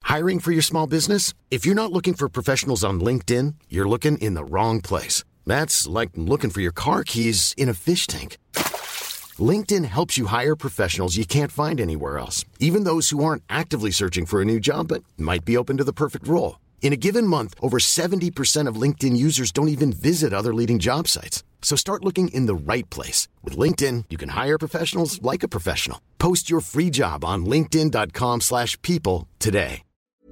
Hiring for your small business? If you're not looking for professionals on LinkedIn, you're looking in the wrong place. That's like looking for your car keys in a fish tank. LinkedIn helps you hire professionals you can't find anywhere else, even those who aren't actively searching for a new job but might be open to the perfect role. In a given month, over 70% of LinkedIn users don't even visit other leading job sites. So start looking in the right place. With LinkedIn, you can hire professionals like a professional. Post your free job on linkedin.com/people today.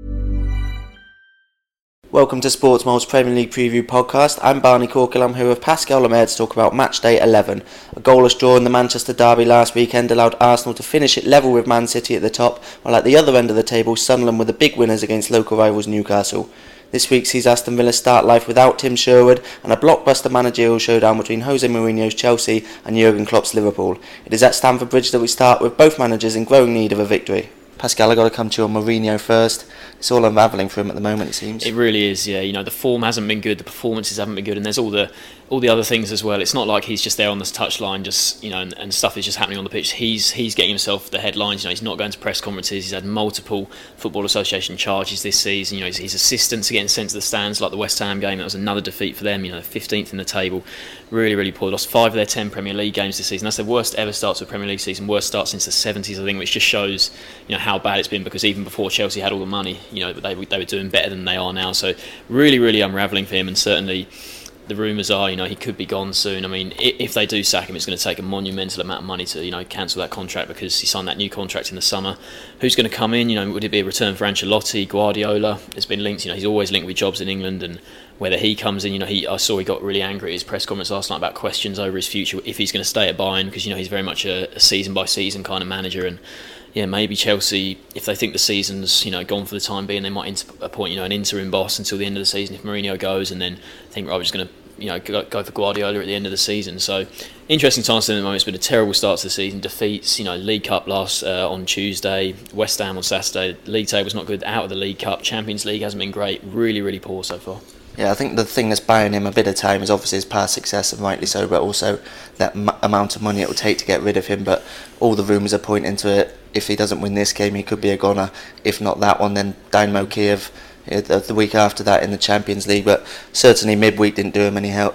Welcome to Sportsmole's Premier League Preview Podcast. I'm Barney Corkill. I'm here with Pascal Lemaire to talk about Match Day 11. A goalless draw in the Manchester derby last weekend allowed Arsenal to finish it level with Man City at the top, while at the other end of the table, Sunderland were the big winners against local rivals Newcastle. This week sees Aston Villa start life without Tim Sherwood and a blockbuster managerial showdown between Jose Mourinho's Chelsea and Jurgen Klopp's Liverpool. It is at Stamford Bridge that we start, with both managers in growing need of a victory. Pascal, I got to come to you on Mourinho first. It's all unravelling for him at the moment, it seems. It really is, yeah. You know, the form hasn't been good, the performances haven't been good, and there's all the other things as well. It's not like he's just there on the touchline, just and stuff is just happening on the pitch. He's getting himself the headlines. You know, he's not going to press conferences. He's had multiple Football Association charges this season. You know, his assistants are getting sent to the stands, like the West Ham game. That was another defeat for them. You know, 15th in the table, really poor. Lost 5 of their 10 Premier League games this season. That's their worst ever start to a Premier League season. Worst start since the 70s, I think, which just shows how bad it's been. Because even before Chelsea had all the money, they were doing better than they are now. So really unravelling for him, and certainly the rumours are, he could be gone soon. I mean, if they do sack him, it's going to take a monumental amount of money to, cancel that contract, because he signed that new contract in the summer. Who's going to come in? Would it be a return for Ancelotti, Guardiola? It's been linked. He's always linked with jobs in England, and whether he comes in, I saw he got really angry at his press conference last night about questions over his future, if he's going to stay at Bayern, because he's very much a season by season kind of manager. And yeah, maybe Chelsea, if they think the season's gone for the time being, they might appoint an interim boss until the end of the season if Mourinho goes, and then think, right, we're just going to go for Guardiola at the end of the season. So interesting times at the moment. It's been a terrible start to the season. Defeats, League Cup last on Tuesday, West Ham on Saturday. League table's not good. Out of the League Cup, Champions League hasn't been great. Really poor so far. Yeah, I think the thing that's buying him a bit of time is obviously his past success, and rightly so, but also that amount of money it will take to get rid of him. But all the rumours are pointing to it. If he doesn't win this game, he could be a goner. If not that one, then Dynamo Kiev the week after that in the Champions League. But certainly midweek didn't do him any help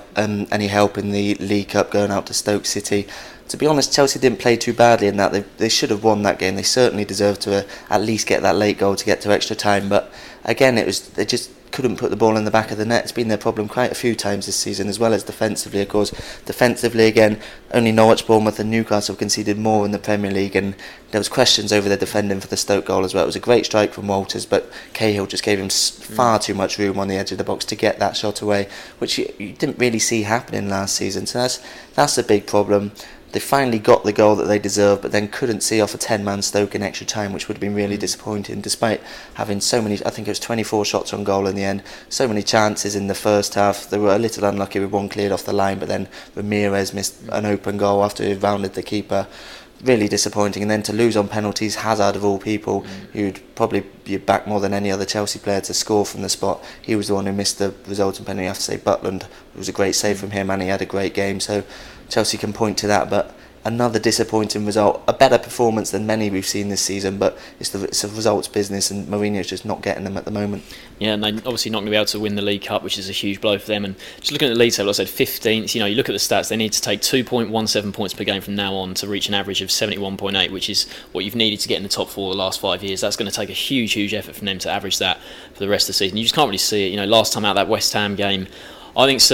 in the League Cup, going out to Stoke City. To be honest, Chelsea didn't play too badly in that. They should have won that game. They certainly deserved to at least get that late goal to get to extra time. But again, they just couldn't put the ball in the back of the net. It's been their problem quite a few times this season, as well as defensively, of course. Defensively, again, only Norwich, Bournemouth and Newcastle conceded more in the Premier League, and there was questions over their defending for the Stoke goal as well. It was a great strike from Walters, but Cahill just gave him far too much room on the edge of the box to get that shot away, which you didn't really see happening last season. So that's a big problem. They finally got the goal that they deserved, but then couldn't see off a 10-man Stoke in extra time, which would have been really disappointing, despite having so many. I think it was 24 shots on goal in the end, so many chances in the first half. They were a little unlucky with one cleared off the line, but then Ramirez missed an open goal after he rounded the keeper. Really disappointing. And then to lose on penalties, Hazard of all people, who'd probably be back more than any other Chelsea player to score from the spot, he was the one who missed the resulting penalty. I have to say Butland, it was a great save from him, and he had a great game, so Chelsea can point to that. But another disappointing result, a better performance than many we've seen this season, but it's a results business, and Mourinho's just not getting them at the moment. Yeah, and they're obviously not going to be able to win the League Cup, which is a huge blow for them. And just looking at the league table, I said 15th. You look at the stats, they need to take 2.17 points per game from now on to reach an average of 71.8, which is what you've needed to get in the top 4 the last 5 years. That's going to take a huge effort from them to average that for the rest of the season. You just can't really see it. Last time out, that West Ham game, I think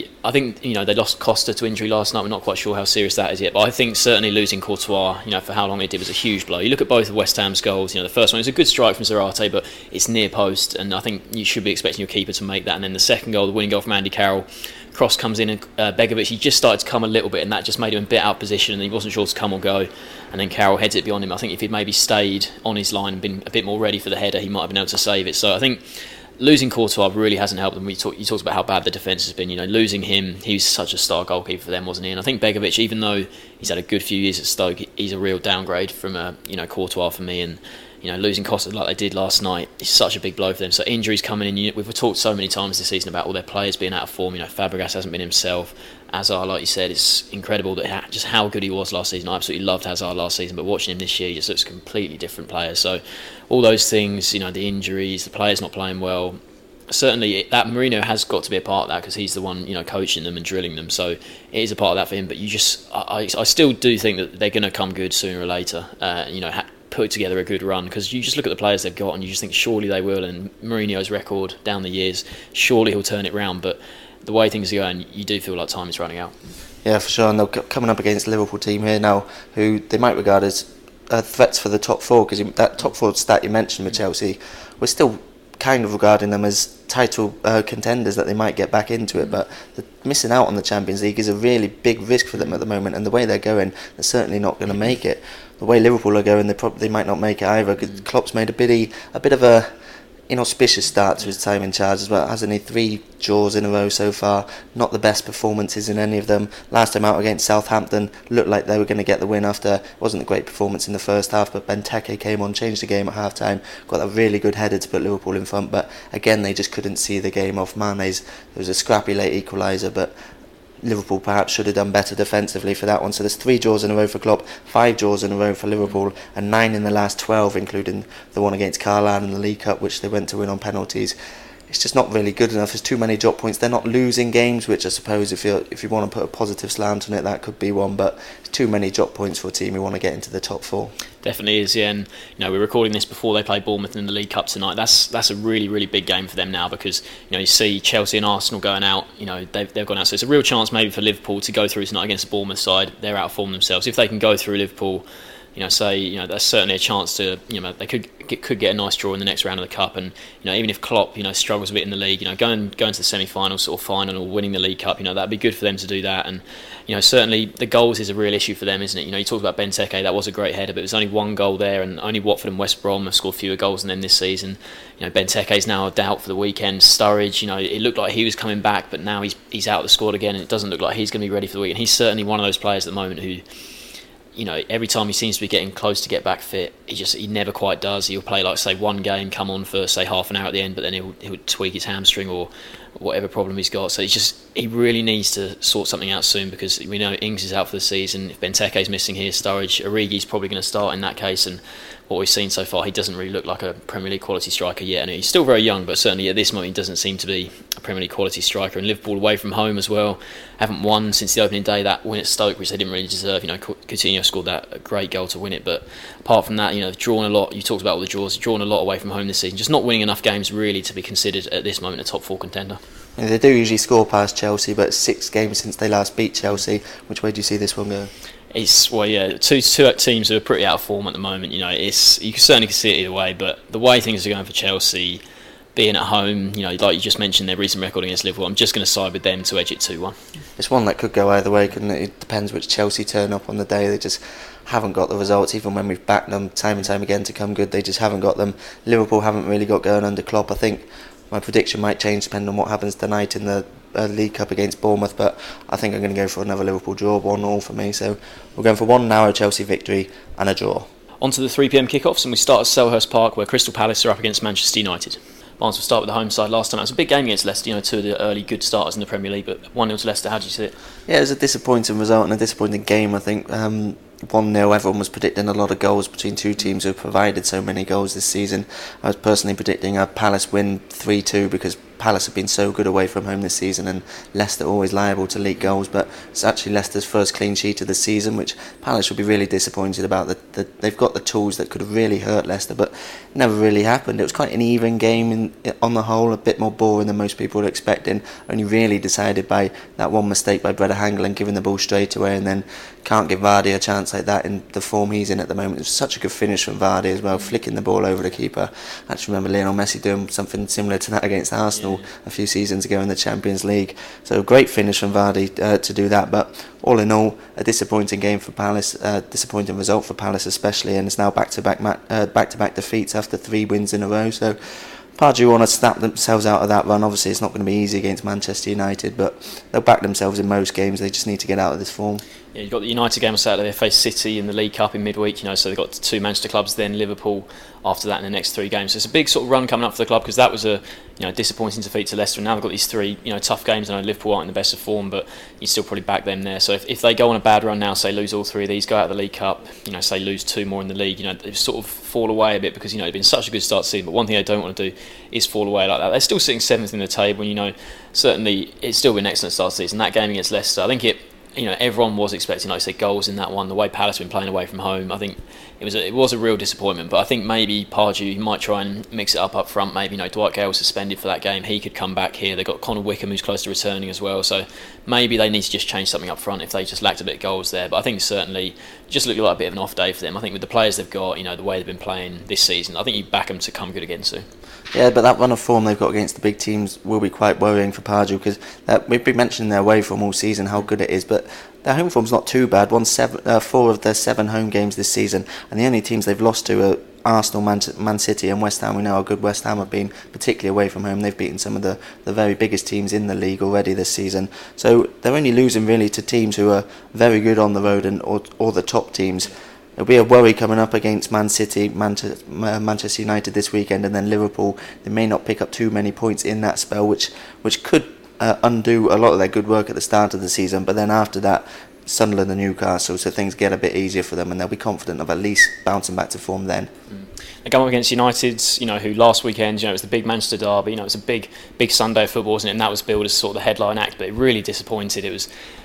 they lost Costa to injury last night. We're not quite sure how serious that is yet, but I think certainly losing Courtois, for how long they did, was a huge blow. You look at both of West Ham's goals. The first one was a good strike from Zarate, but it's near post, and I think you should be expecting your keeper to make that. And then the second goal, the winning goal from Andy Carroll, cross comes in, and Begovic, he just started to come a little bit, and that just made him a bit out of position, and he wasn't sure to come or go. And then Carroll heads it beyond him. I think if he'd maybe stayed on his line and been a bit more ready for the header, he might have been able to save it. So I think losing Courtois really hasn't helped them. You talked about how bad the defence has been. Losing him, he was such a star goalkeeper for them, wasn't he? And I think Begovic, even though he's had a good few years at Stoke, he's a real downgrade from Courtois for me. And losing Costa like they did last night is such a big blow for them. So injuries coming in. We've talked so many times this season about all their players being out of form. Fabregas hasn't been himself. Hazard, like you said, it's incredible that just how good he was last season. I absolutely loved Hazard last season, but watching him this year, he just looks a completely different player. So all those things, the injuries, the players not playing well, certainly that Mourinho has got to be a part of that, because he's the one coaching them and drilling them. So it is a part of that for him. But I still do think that they're going to come good sooner or later. Put together a good run, because you just look at the players they've got and you just think surely they will. And Mourinho's record down the years, surely he'll turn it round. But the way things are going, you do feel like time is running out. Yeah, for sure. And they're coming up against a Liverpool team here now, who they might regard as threats for the top four, because that top four stat you mentioned with Chelsea, we're still kind of regarding them as title contenders, that they might get back into it, but missing out on the Champions League is a really big risk for them at the moment, and the way they're going, they're certainly not going to make it. The way Liverpool are going, they might not make it either. Klopp's made a bit of a inauspicious start to his time in charge as well, hasn't he? 3 draws in a row so far, not the best performances in any of them. Last time out against Southampton, looked like they were going to get the win after it wasn't a great performance in the first half, but Benteke came on, changed the game at half time, got a really good header to put Liverpool in front, but again they just couldn't see the game off. There was a scrappy late equaliser, but Liverpool perhaps should have done better defensively for that one. So there's 3 draws in a row for Klopp, 5 draws in a row for Liverpool, and 9 in the last 12, including the one against Carlisle in the League Cup, which they went to win on penalties. It's just not really good enough. There's too many drop points. They're not losing games, which I suppose if you want to put a positive slant on it, that could be one, but too many drop points for a team who want to get into the top 4. Definitely is, yeah. And we're recording this before they play Bournemouth in the League Cup tonight. That's a really, really big game for them now, because you see Chelsea and Arsenal going out. They've gone out, so it's a real chance maybe for Liverpool to go through tonight against the Bournemouth side. They're out of form themselves. If they can go through Liverpool, that's certainly a chance to, they could get a nice draw in the next round of the cup. And even if Klopp struggles a bit in the league, going to the semi-finals or final, or winning the League Cup, that'd be good for them to do that. And certainly the goals is a real issue for them, isn't it? You talked about Benteke, that was a great header, but there's only 1 goal there, and only Watford and West Brom have scored fewer goals than them this season. Benteke's now a doubt for the weekend. Sturridge, it looked like he was coming back, but now he's out of the squad again, and it doesn't look like he's going to be ready for the weekend. He's certainly one of those players at the moment who, every time he seems to be getting close to get back fit, he never quite does. He'll play like, say, 1 game, come on for, say, half an hour at the end, but then he'll tweak his hamstring or whatever problem he's got. So he really needs to sort something out soon, because we know Ings is out for the season. If Benteke's missing here, Sturridge, Origi's probably going to start in that case, and what we've seen so far, he doesn't really look like a Premier League quality striker yet. And he's still very young, but certainly at this moment he doesn't seem to be a Premier League quality striker. And Liverpool away from home as well, haven't won since the opening day. That win at Stoke, which they didn't really deserve. Coutinho scored that great goal to win it, but apart from that, they've drawn a lot. You talked about all the draws, drawn a lot away from home this season, just not winning enough games really to be considered at this moment a top 4 contender. Yeah, they do usually score past Chelsea, but 6 games since they last beat Chelsea. Which way do you see this one go? Two teams who are pretty out of form at the moment. You certainly can see it either way, but the way things are going for Chelsea, being at home, like you just mentioned, their recent record against Liverpool, I'm just going to side with them to edge it 2-1. It's one that could go either way, couldn't it? It depends which Chelsea turn up on the day. They just haven't got the results, even when we've backed them time and time again to come good. They just haven't got them. Liverpool haven't really got going under Klopp. I think my prediction might change depending on what happens tonight in the League Cup against Bournemouth, but I think I'm going to go for another Liverpool draw, 1-1 for me. So we're going for 1 narrow Chelsea victory and a draw. On to the 3pm kickoffs, and we start at Selhurst Park, where Crystal Palace are up against Manchester United. Barnes will start with the home side. Last time it was a big game against Leicester, 2 of the early good starters in the Premier League, but 1-0 to Leicester. How do you see it? Yeah, it was a disappointing result and a disappointing game, I think. 1-0, everyone was predicting a lot of goals between 2 teams who have provided so many goals this season. I was personally predicting a Palace win 3-2, because Palace have been so good away from home this season, and Leicester always liable to leak goals, but it's actually Leicester's first clean sheet of the season, which Palace would be really disappointed about. They've got the tools that could have really hurt Leicester, but it never really happened. It was quite an even game on the whole, a bit more boring than most people were expecting, only really decided by that one mistake by Brede Hangeland giving the ball straight away, and then can't give Vardy a chance like that in the form he's in at the moment. It was such a good finish from Vardy as well, flicking the ball over the keeper. I actually remember Lionel Messi doing something similar to that against Arsenal a few seasons ago in the Champions League. So a great finish from Vardy to do that, but all in all, a disappointing game for Palace, disappointing result for Palace especially, and it's now back-to-back defeats after 3 wins in a row. So Pardew want to snap themselves out of that run. Obviously it's not going to be easy against Manchester United, but they'll back themselves in most games. They just need to get out of this form. Yeah, you've got the United game on Saturday. They face City in the League Cup in midweek. So they've got 2 Manchester clubs, then Liverpool after that in the next 3 games. So it's a big sort of run coming up for the club, because that was a disappointing defeat to Leicester. And now they've got these 3 tough games. I know Liverpool aren't in the best of form, but you still probably back them there. So if they go on a bad run now, say lose all 3 of these, go out of the League Cup, say lose 2 more in the league, they sort of fall away a bit, because it's been such a good start to the season. But one thing they don't want to do is fall away like that. They're still sitting 7th in the table, and certainly it's still been an excellent start to the season. That game against Leicester, I think everyone was expecting, like I say, goals in that one. The way Palace have been playing away from home, I think it was a real disappointment. But I think maybe Pardew might try and mix it up front. Maybe Dwight Gale was suspended for that game. He could come back here. They've got Connor Wickham, who's close to returning as well. So maybe they need to just change something up front if they just lacked a bit of goals there. But I think certainly just looked like a bit of an off day for them. I think with the players they've got, the way they've been playing this season, I think you back them to come good again soon. Yeah, but that run of form they've got against the big teams will be quite worrying for Pardew, because we've been mentioning their away form all season, how good it is, but their home form's not too bad. Won 4 of their 7 home games this season, and the only teams they've lost to are Arsenal, Man City and West Ham. We know how good West Ham have been, particularly away from home. They've beaten some of the very biggest teams in the league already this season. So they're only losing really to teams who are very good on the road or the top teams. It'll be a worry coming up against Man City, Manchester United this weekend, and then Liverpool. They may not pick up too many points in that spell, which could undo a lot of their good work at the start of the season. But then after that, Sunderland and Newcastle, so things get a bit easier for them, and they'll be confident of at least bouncing back to form then. They come up against United, who last weekend, it was the big Manchester derby. It was a big Sunday of football, wasn't it? And that was billed as sort of the headline act, but it really disappointed. It was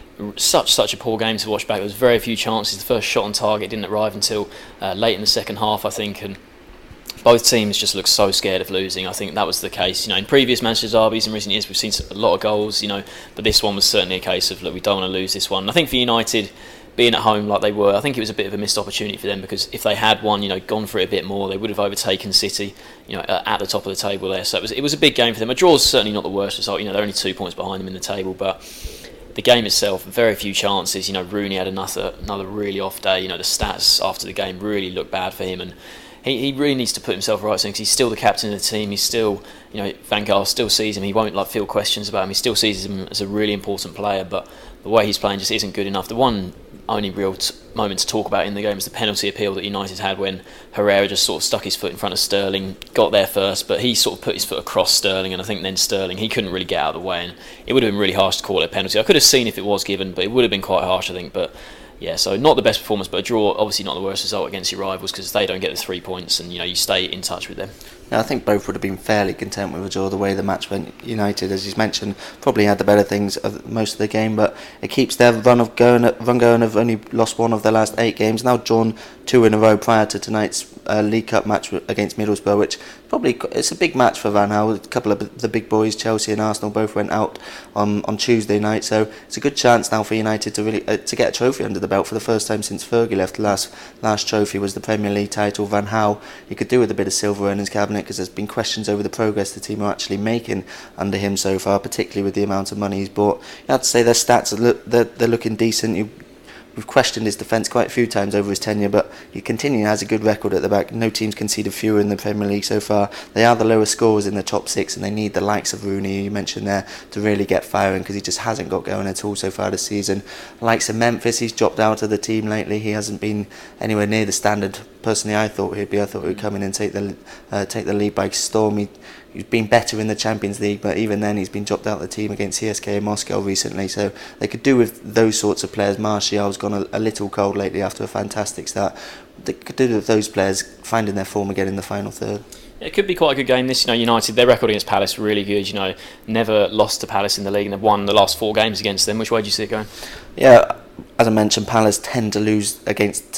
such a poor game to watch back. There was very few chances. The first shot on target didn't arrive until late in the second half, I think, and both teams just looked so scared of losing. I think that was the case. In previous Manchester derbies in recent years, we've seen a lot of goals, but this one was certainly a case of, look, we don't want to lose this one. And I think for United, being at home like they were, I think it was a bit of a missed opportunity for them, because if they had won, gone for it a bit more, they would have overtaken City, at the top of the table there. So it was a big game for them. A draw is certainly not the worst result. They're only 2 points behind them in the table, but the game itself, very few chances. Rooney had another really off day. The stats after the game really looked bad for him, and he really needs to put himself right soon, because he's still the captain of the team. He's still, Van Gaal still sees him. He won't feel questions about him. He still sees him as a really important player, but the way he's playing just isn't good enough. The one only real moment to talk about in the game is the penalty appeal that United had, when Herrera just sort of stuck his foot in front of Sterling, got there first, but he sort of put his foot across Sterling, and I think then Sterling, he couldn't really get out of the way, and it would have been really harsh to call it a penalty. I could have seen if it was given, but it would have been quite harsh, I think. But yeah, so not the best performance, but a draw, obviously not the worst result against your rivals, because they don't get the 3 points, and you stay in touch with them. Yeah, I think both would have been fairly content with a draw the way the match went. United, as he's mentioned, probably had the better things of most of the game, but it keeps their run going of only lost 1 of their last 8 games, now drawn 2 in a row prior to tonight's League Cup match against Middlesbrough, which probably it's a big match for Van Gaal. A couple of the big boys, Chelsea and Arsenal, both went out on Tuesday night, so it's a good chance now for United to really to get a trophy under the belt for the first time since Fergie left. The last trophy was the Premier League title. Van Gaal, he could do with a bit of silver in his cabinet, because there's been questions over the progress the team are actually making under him so far, particularly with the amount of money he's bought. You have to say their stats they're looking decent. We've questioned his defence quite a few times over his tenure, but he continually has a good record at the back. No team's conceded fewer in the Premier League so far. They are the lowest scorers in the top 6, and they need the likes of Rooney, you mentioned there, to really get firing, because he just hasn't got going at all so far this season. Likes of Memphis, he's dropped out of the team lately. He hasn't been anywhere near the standard personally I thought he'd be. I thought he would come in and take the lead by storm. He's been better in the Champions League, but even then he's been dropped out of the team against CSKA Moscow recently, so they could do with those sorts of players. Martial's gone a little cold lately after a fantastic start. They could do with those players finding their form again in the final third. It could be quite a good game this. United, their record against Palace really good. Never lost to Palace in the league, and they've won the last 4 games against them. Which way do you see it going? Yeah, as I mentioned, Palace tend to lose against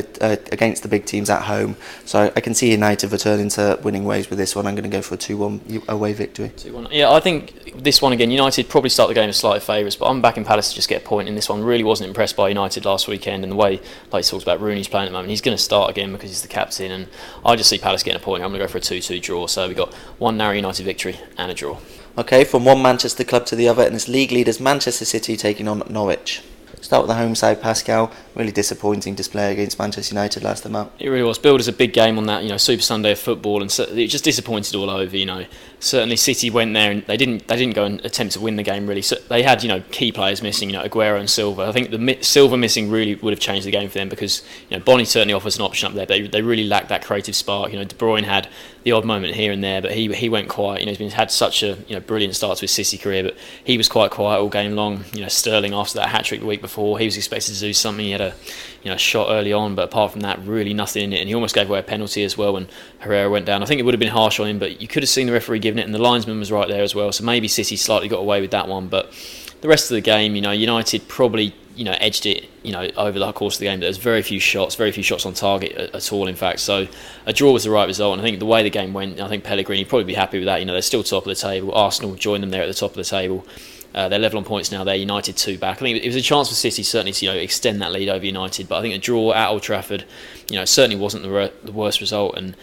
the big teams at home, so I can see United returning to winning ways with this one. I'm going to go for a 2-1 away victory. 2-1. Yeah, I think this one again, United probably start the game as slight favourites, but I'm backing Palace to just get a point in this one. Really wasn't impressed by United last weekend, and the way, like he talks about, Rooney's playing at the moment. He's going to start again because he's the captain, and I just see Palace getting a point. I'm going to go for a 2-2 draw. So we've got one narrow United victory and a draw. Okay, from one Manchester club to the other, and it's league leaders Manchester City taking on Norwich. Start with the home side, Pascal. Really disappointing display against Manchester United last time out. It really was. Billed as a big game on that, Super Sunday of football, and it just disappointed all over. Certainly City went there and they didn't go and attempt to win the game really. So they had key players missing, Aguero and Silva. I think the Silva missing really would have changed the game for them because Bonnie certainly offers an option up there. But they really lacked that creative spark. De Bruyne had the odd moment here and there, but he went quiet. He's had such a brilliant start to his City career, but he was quite quiet all game long. Sterling after that hat trick the week before, he was expected to do something. He had a shot early on, but apart from that, really nothing in it. And he almost gave away a penalty as well when Herrera went down. I think it would have been harsh on him, but you could have seen the referee giving it, and the linesman was right there as well. So maybe City slightly got away with that one, but the rest of the game, United probably edged it over the course of the game. There was very few shots on target at all, in fact. So a draw was the right result, and I think the way the game went, I think Pellegrini would probably be happy with that. They're still top of the table. Arsenal joined them there at the top of the table. They're level on points now. They're United 2 back. I think it was a chance for City certainly to extend that lead over United, but I think a draw at Old Trafford certainly wasn't the worst result. And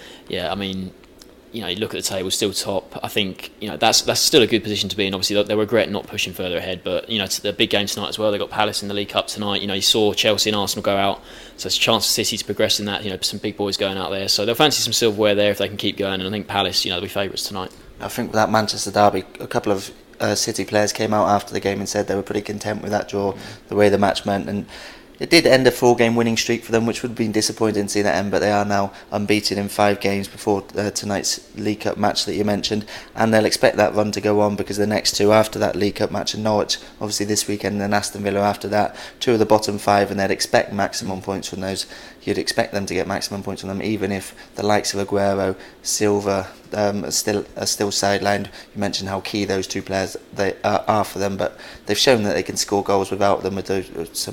you look at the table, still top. I think that's still a good position to be in. Obviously, they regret not pushing further ahead, but it's the big game tonight as well. They've got Palace in the League Cup tonight. You saw Chelsea and Arsenal go out, so it's a chance for City to progress in that. Some big boys going out there, so they'll fancy some silverware there if they can keep going. And I think Palace, they'll be favourites tonight. I think with that Manchester derby, a couple of City players came out after the game and said they were pretty content with that draw, the way the match went, and it did end a 4-game winning streak for them, which would have been disappointing to see that end, but they are now unbeaten in 5 games before tonight's League Cup match that you mentioned, and they'll expect that run to go on because the next 2 after that League Cup match in Norwich, obviously this weekend, and then Aston Villa after that, 2 of the bottom 5, and they'd expect maximum points from those. You'd expect them to get maximum points from them, even if the likes of Aguero, Silva are still sidelined. You mentioned how key those 2 players they are for them, but they've shown that they can score goals without them with that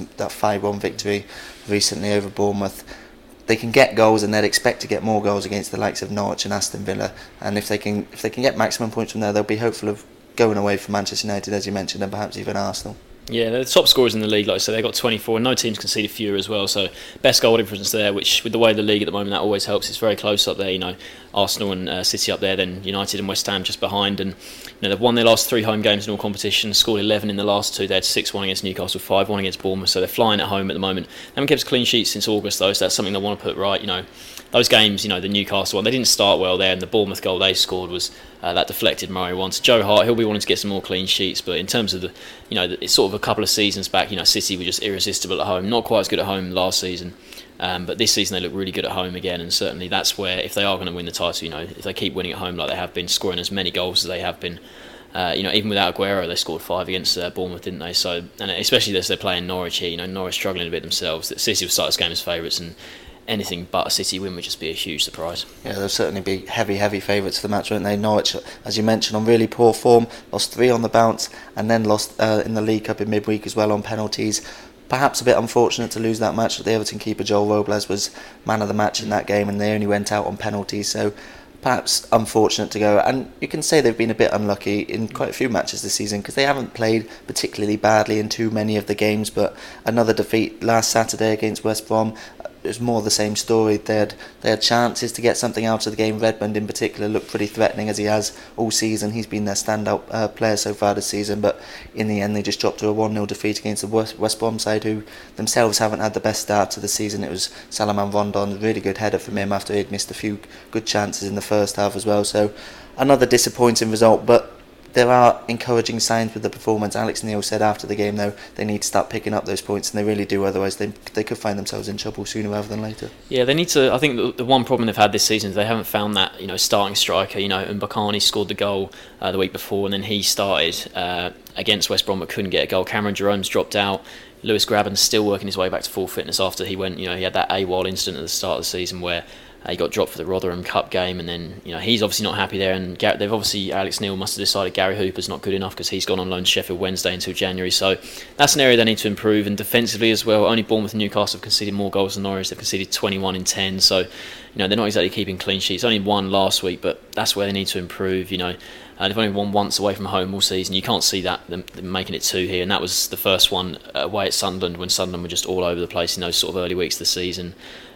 5-1 victory recently over Bournemouth. They can get goals, and they'd expect to get more goals against the likes of Norwich and Aston Villa. And if they can get maximum points from there, they'll be hopeful of going away from Manchester United, as you mentioned, and perhaps even Arsenal. Yeah, they're the top scorers in the league, like I said. They've got 24, and no team's conceded fewer as well. So best goal difference there, which with the way of the league at the moment, that always helps. It's very close up there, Arsenal and City up there, then United and West Ham just behind. And they've won their last 3 home games in all competitions, scored 11 in the last 2. They had 6-1 against Newcastle, 5-1 against Bournemouth. So they're flying at home at the moment. They haven't kept a clean sheet since August though, so that's something they want to put right. Those games, the Newcastle one, they didn't start well there, and the Bournemouth goal they scored was that deflected Murray one. So Joe Hart, he'll be wanting to get some more clean sheets, but in terms of it's sort of a couple of seasons back, City were just irresistible at home, not quite as good at home last season, but this season they look really good at home again, and certainly that's where, if they are going to win the title, if they keep winning at home like they have been, scoring as many goals as they have been, even without Aguero, they scored 5 against Bournemouth, didn't they? So, and especially as they're playing Norwich here, Norwich struggling a bit themselves. City will start this game as favourites, and anything but a City win would just be a huge surprise. Yeah, they'll certainly be heavy favourites for the match, won't they? Norwich, as you mentioned, on really poor form, lost 3 on the bounce, and then lost in the League Cup in midweek as well on penalties. Perhaps a bit unfortunate to lose that match. The Everton keeper Joel Robles was man of the match in that game, and they only went out on penalties, so perhaps unfortunate to go. And you can say they've been a bit unlucky in quite a few matches this season because they haven't played particularly badly in too many of the games, but another defeat last Saturday against West Brom. It was more the same story. They had chances to get something out of the game. Redmond in particular looked pretty threatening, as he has all season. He's been their standout player so far this season, but in the end they just dropped to a 1-0 defeat against the West Brom side, who themselves haven't had the best start to the season. It was Salomon Rondon, a really good header from him after he'd missed a few good chances in the first half as well. So another disappointing result, but there are encouraging signs with the performance. Alex Neil said after the game, though, they need to start picking up those points, and they really do, otherwise they could find themselves in trouble sooner rather than later. Yeah, they need to. I think the one problem they've had this season is they haven't found that starting striker. And Mbakani scored the goal the week before, and then he started against West Brom but couldn't get a goal. Cameron Jerome's dropped out. Lewis Graben's still working his way back to full fitness after he went. He had that AWOL incident at the start of the season where he got dropped for the Rotherham Cup game, and then he's obviously not happy there. And they've obviously, Alex Neil must have decided Gary Hooper's not good enough because he's gone on loan to Sheffield Wednesday until January. So that's an area they need to improve. And defensively as well, only Bournemouth and Newcastle have conceded more goals than Norwich. They've conceded 21 in 10. So they're not exactly keeping clean sheets. Only won last week, but that's where they need to improve. They've only won once away from home all season. You can't see that them making it 2 here, and that was the first one away at Sunderland when Sunderland were just all over the place in those sort of early weeks of the season.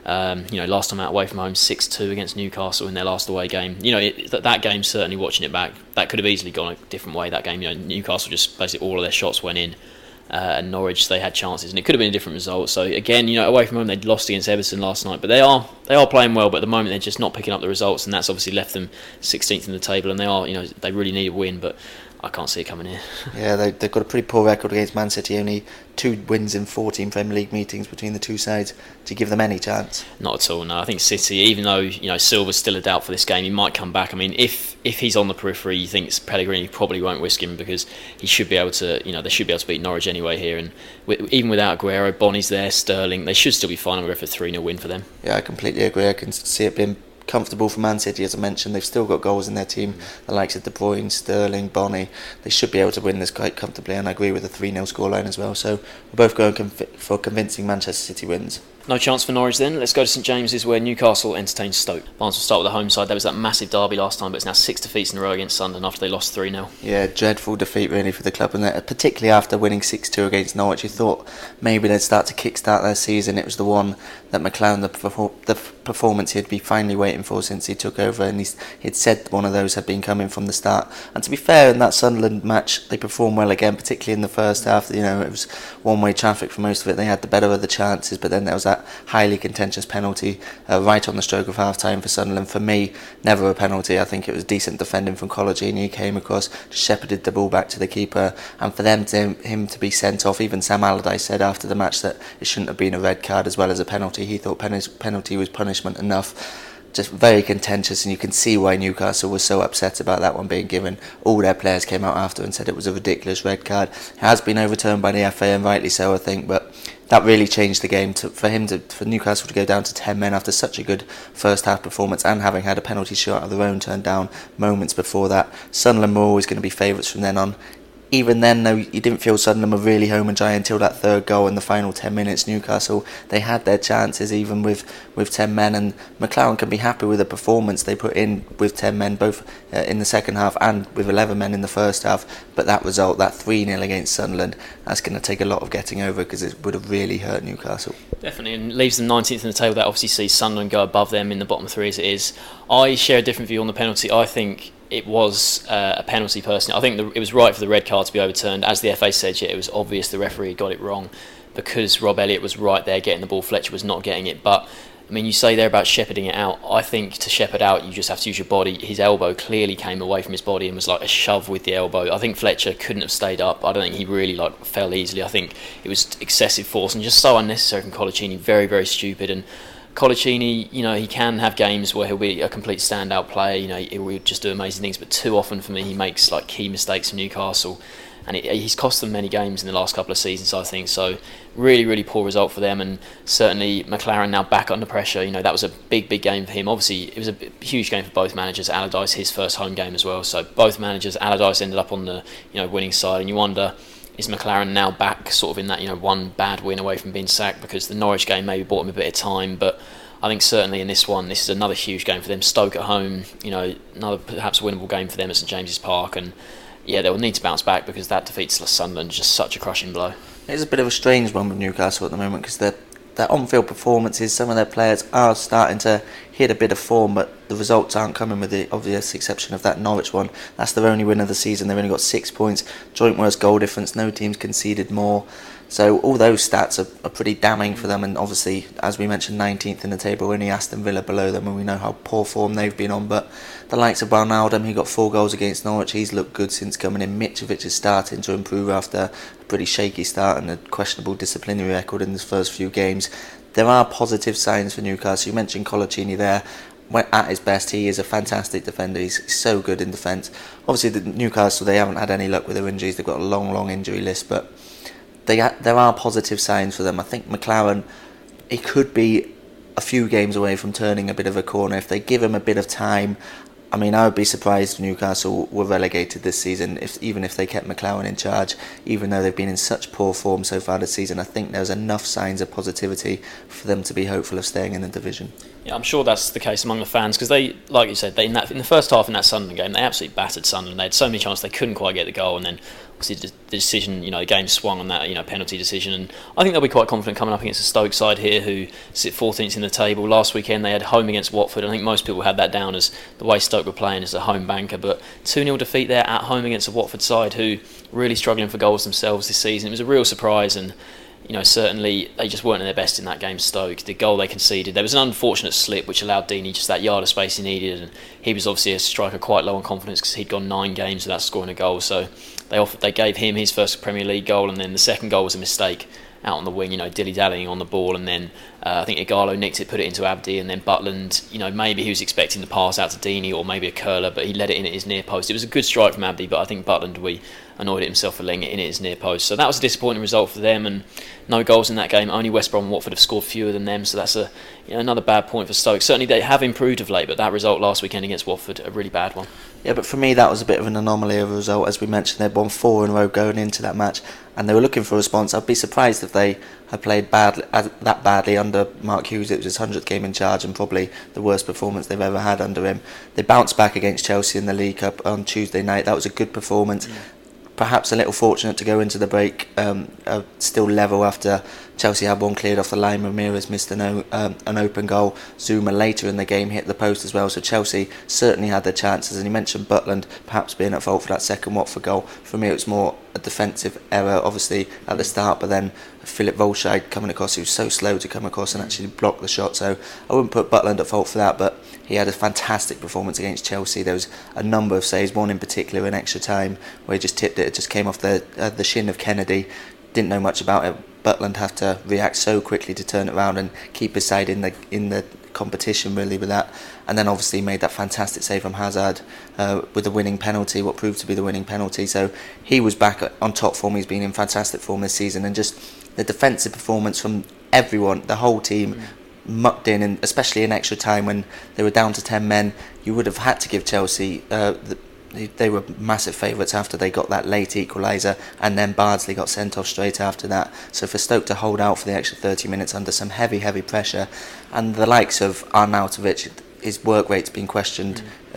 Last time out away from home, 6-2 against Newcastle in their last away game. That game, certainly watching it back, that could have easily gone a different way. That game, Newcastle just basically all of their shots went in. And Norwich, they had chances, and it could have been a different result. So again, away from home, they'd lost against Everton last night, but they are playing well. But at the moment, they're just not picking up the results, and that's obviously left them 16th in the table. And they really need a win, but I can't see it coming here. Yeah, they've got a pretty poor record against Man City. Only 2 wins in 14 Premier League meetings between the two sides. Do you give them any chance? Not at all. No, I think City, even though Silva's still a doubt for this game, he might come back. I mean, if he's on the periphery, he thinks Pellegrini probably won't risk him because he should be able to. They should be able to beat Norwich anyway here. And even without Aguero, Bonnie's there, Sterling, they should still be fine. I'll go for a 3-0 win for them. Yeah, I completely agree. I can see it being comfortable for Man City. As I mentioned, they've still got goals in their team, the likes of De Bruyne, Sterling, Bonnie. They should be able to win this quite comfortably, and I agree with the 3-0 scoreline as well. So we're both going for convincing Manchester City wins. No chance for Norwich then. Let's go to St James's where Newcastle entertains Stoke. Barnes will start with the home side. There was that massive derby last time, but it's now 6 defeats in a row against Sunderland after they lost 3-0. Yeah, dreadful defeat really for the club, and particularly after winning 6-2 against Norwich. You thought maybe they'd start to kickstart their season. It was the one that McLaren, the performance he'd be finally waiting for since he took over, and he'd said one of those had been coming from the start. And to be fair, in that Sunderland match, they performed well again, particularly in the first half. It was one-way traffic for most of it. They had the better of the chances, but then there was that highly contentious penalty right on the stroke of half-time for Sunderland. For me, never a penalty. I think it was decent defending from Coloccini. He came across, shepherded the ball back to the keeper, and for him to be sent off, even Sam Allardyce said after the match that it shouldn't have been a red card as well as a penalty. He thought penalty was punishment enough. Just very contentious, and you can see why Newcastle was so upset about that one being given. All their players came out after and said it was a ridiculous red card. It has been overturned by the FA, and rightly so, I think, but that really changed the game for Newcastle to go down to 10 men after such a good first half performance, and having had a penalty shot of their own turned down moments before that. Sunderland were always going to be favourites from then on. Even then, though, you didn't feel Sunderland were really home and dry until that third goal in the final 10 minutes. Newcastle, they had their chances even with 10 men, and McLaren can be happy with the performance they put in with 10 men, both in the second half and with 11 men in the first half. But that result, that 3-0 against Sunderland, that's going to take a lot of getting over because it would have really hurt Newcastle. Definitely, and leaves them 19th in the table. That obviously sees Sunderland go above them in the bottom 3 as it is. I share a different view on the penalty. I think it was a penalty personally. I think it was right for the red card to be overturned. As the FA said, it was obvious the referee got it wrong because Rob Elliott was right there getting the ball. Fletcher was not getting it. But, I mean, you say there about shepherding it out. I think to shepherd out, you just have to use your body. His elbow clearly came away from his body and was like a shove with the elbow. I think Fletcher couldn't have stayed up. I don't think he really fell easily. I think it was excessive force and just so unnecessary from Coloccini. Very, very stupid. And Coloccini, he can have games where he'll be a complete standout player. He'll just do amazing things, but too often for me he makes key mistakes in Newcastle, and he's cost them many games in the last couple of seasons, I think. So really, really poor result for them, and certainly McLaren now back under pressure. That was a big game for him. Obviously, it was a huge game for both managers. Allardyce, his first home game as well. So both managers, Allardyce ended up on the winning side, and you wonder, is McLaren now back sort of in that one bad win away from being sacked, because the Norwich game maybe bought him a bit of time, but I think certainly in this one, this is another huge game for them. Stoke at home, another perhaps winnable game for them at St James's Park, and yeah, they'll need to bounce back because that defeat to Sunderland is just such a crushing blow. It's a bit of a strange one with Newcastle at the moment because their on-field performances, some of their players are starting to hit a bit of form, but the results aren't coming, with the obvious exception of that Norwich one. That's their only win of the season. They've only got 6 points, joint worst goal difference, no team's conceded more. So all those stats are pretty damning for them, and obviously, as we mentioned, 19th in the table, only Aston Villa below them, and we know how poor form they've been on. But the likes of Wijnaldum, he got 4 goals against Norwich, he's looked good since coming in. Mitrovic is starting to improve after a pretty shaky start and a questionable disciplinary record in his first few games. There are positive signs for Newcastle. You mentioned Coloccini there. When at his best, he is a fantastic defender. He's so good in defence. Obviously, the Newcastle, they haven't had any luck with their injuries. They've got a long injury list, but there are positive signs for them. I think McLaren, he could be a few games away from turning a bit of a corner if they give him a bit of time. I mean, I would be surprised if Newcastle were relegated this season, even if they kept McLaren in charge. Even though they've been in such poor form so far this season, I think there's enough signs of positivity for them to be hopeful of staying in the division. Yeah, I'm sure that's the case among the fans, because they, like you said, in the first half in that Sunderland game, they absolutely battered Sunderland. They had so many chances they couldn't quite get the goal, and then obviously the decision, the game swung on that, penalty decision, and I think they'll be quite confident coming up against a Stoke side here who sit 14th in the table. Last weekend they had home against Watford. I think most people had that down as the way Stoke were playing as a home banker, but 2-0 defeat there at home against a Watford side who really struggling for goals themselves this season. It was a real surprise, and certainly they just weren't at their best in that game, Stoke. The goal they conceded, there was an unfortunate slip which allowed Deeney just that yard of space he needed, and he was obviously a striker quite low on confidence because he'd gone 9 games without scoring a goal, so they gave him his first Premier League goal, and then the second goal was a mistake out on the wing, dilly-dallying on the ball, and then I think Ighalo nicked it, put it into Abdi, and then Butland, maybe he was expecting the pass out to Deeney or maybe a curler, but he let it in at his near post. It was a good strike from Abdi, but I think Butland annoyed himself for letting it in at his near post. So that was a disappointing result for them, and no goals in that game. Only West Brom and Watford have scored fewer than them, so that's another bad point for Stoke. Certainly they have improved of late, but that result last weekend against Watford, a really bad one. Yeah, but for me that was a bit of an anomaly of a result. As we mentioned, they'd won 4 in a row going into that match, and they were looking for a response. I'd be surprised if they had played that badly under Mark Hughes. It was his 100th game in charge and probably the worst performance they've ever had under him. They bounced back against Chelsea in the League Cup on Tuesday night. That was a good performance. Perhaps a little fortunate to go into the break still level after Chelsea had one cleared off the line. Ramirez missed an open goal. Zuma later in the game hit the post as well, so Chelsea certainly had their chances, and you mentioned Butland perhaps being at fault for that second Watford goal. For me it was more a defensive error obviously at the start, but then Philip Volscheid coming across, he was so slow to come across and actually block the shot, so I wouldn't put Butland at fault for that, but he had a fantastic performance against Chelsea. There was a number of saves, one in particular in extra time where he just tipped it, just came off the shin of Kennedy. Didn't know much about it. Butland had to react so quickly to turn it around and keep his side in the competition really with that, and then obviously made that fantastic save from Hazard with the winning penalty, what proved to be the winning penalty. So he was back on top form. He's been in fantastic form this season, and just the defensive performance from everyone, the whole team mucked in, and especially in extra time when they were down to 10 men, you would have had to give Chelsea they were massive favourites after they got that late equaliser, and then Bardsley got sent off straight after that. So for Stoke to hold out for the extra 30 minutes under some heavy pressure, and the likes of Arnautovic, his work rate's been questioned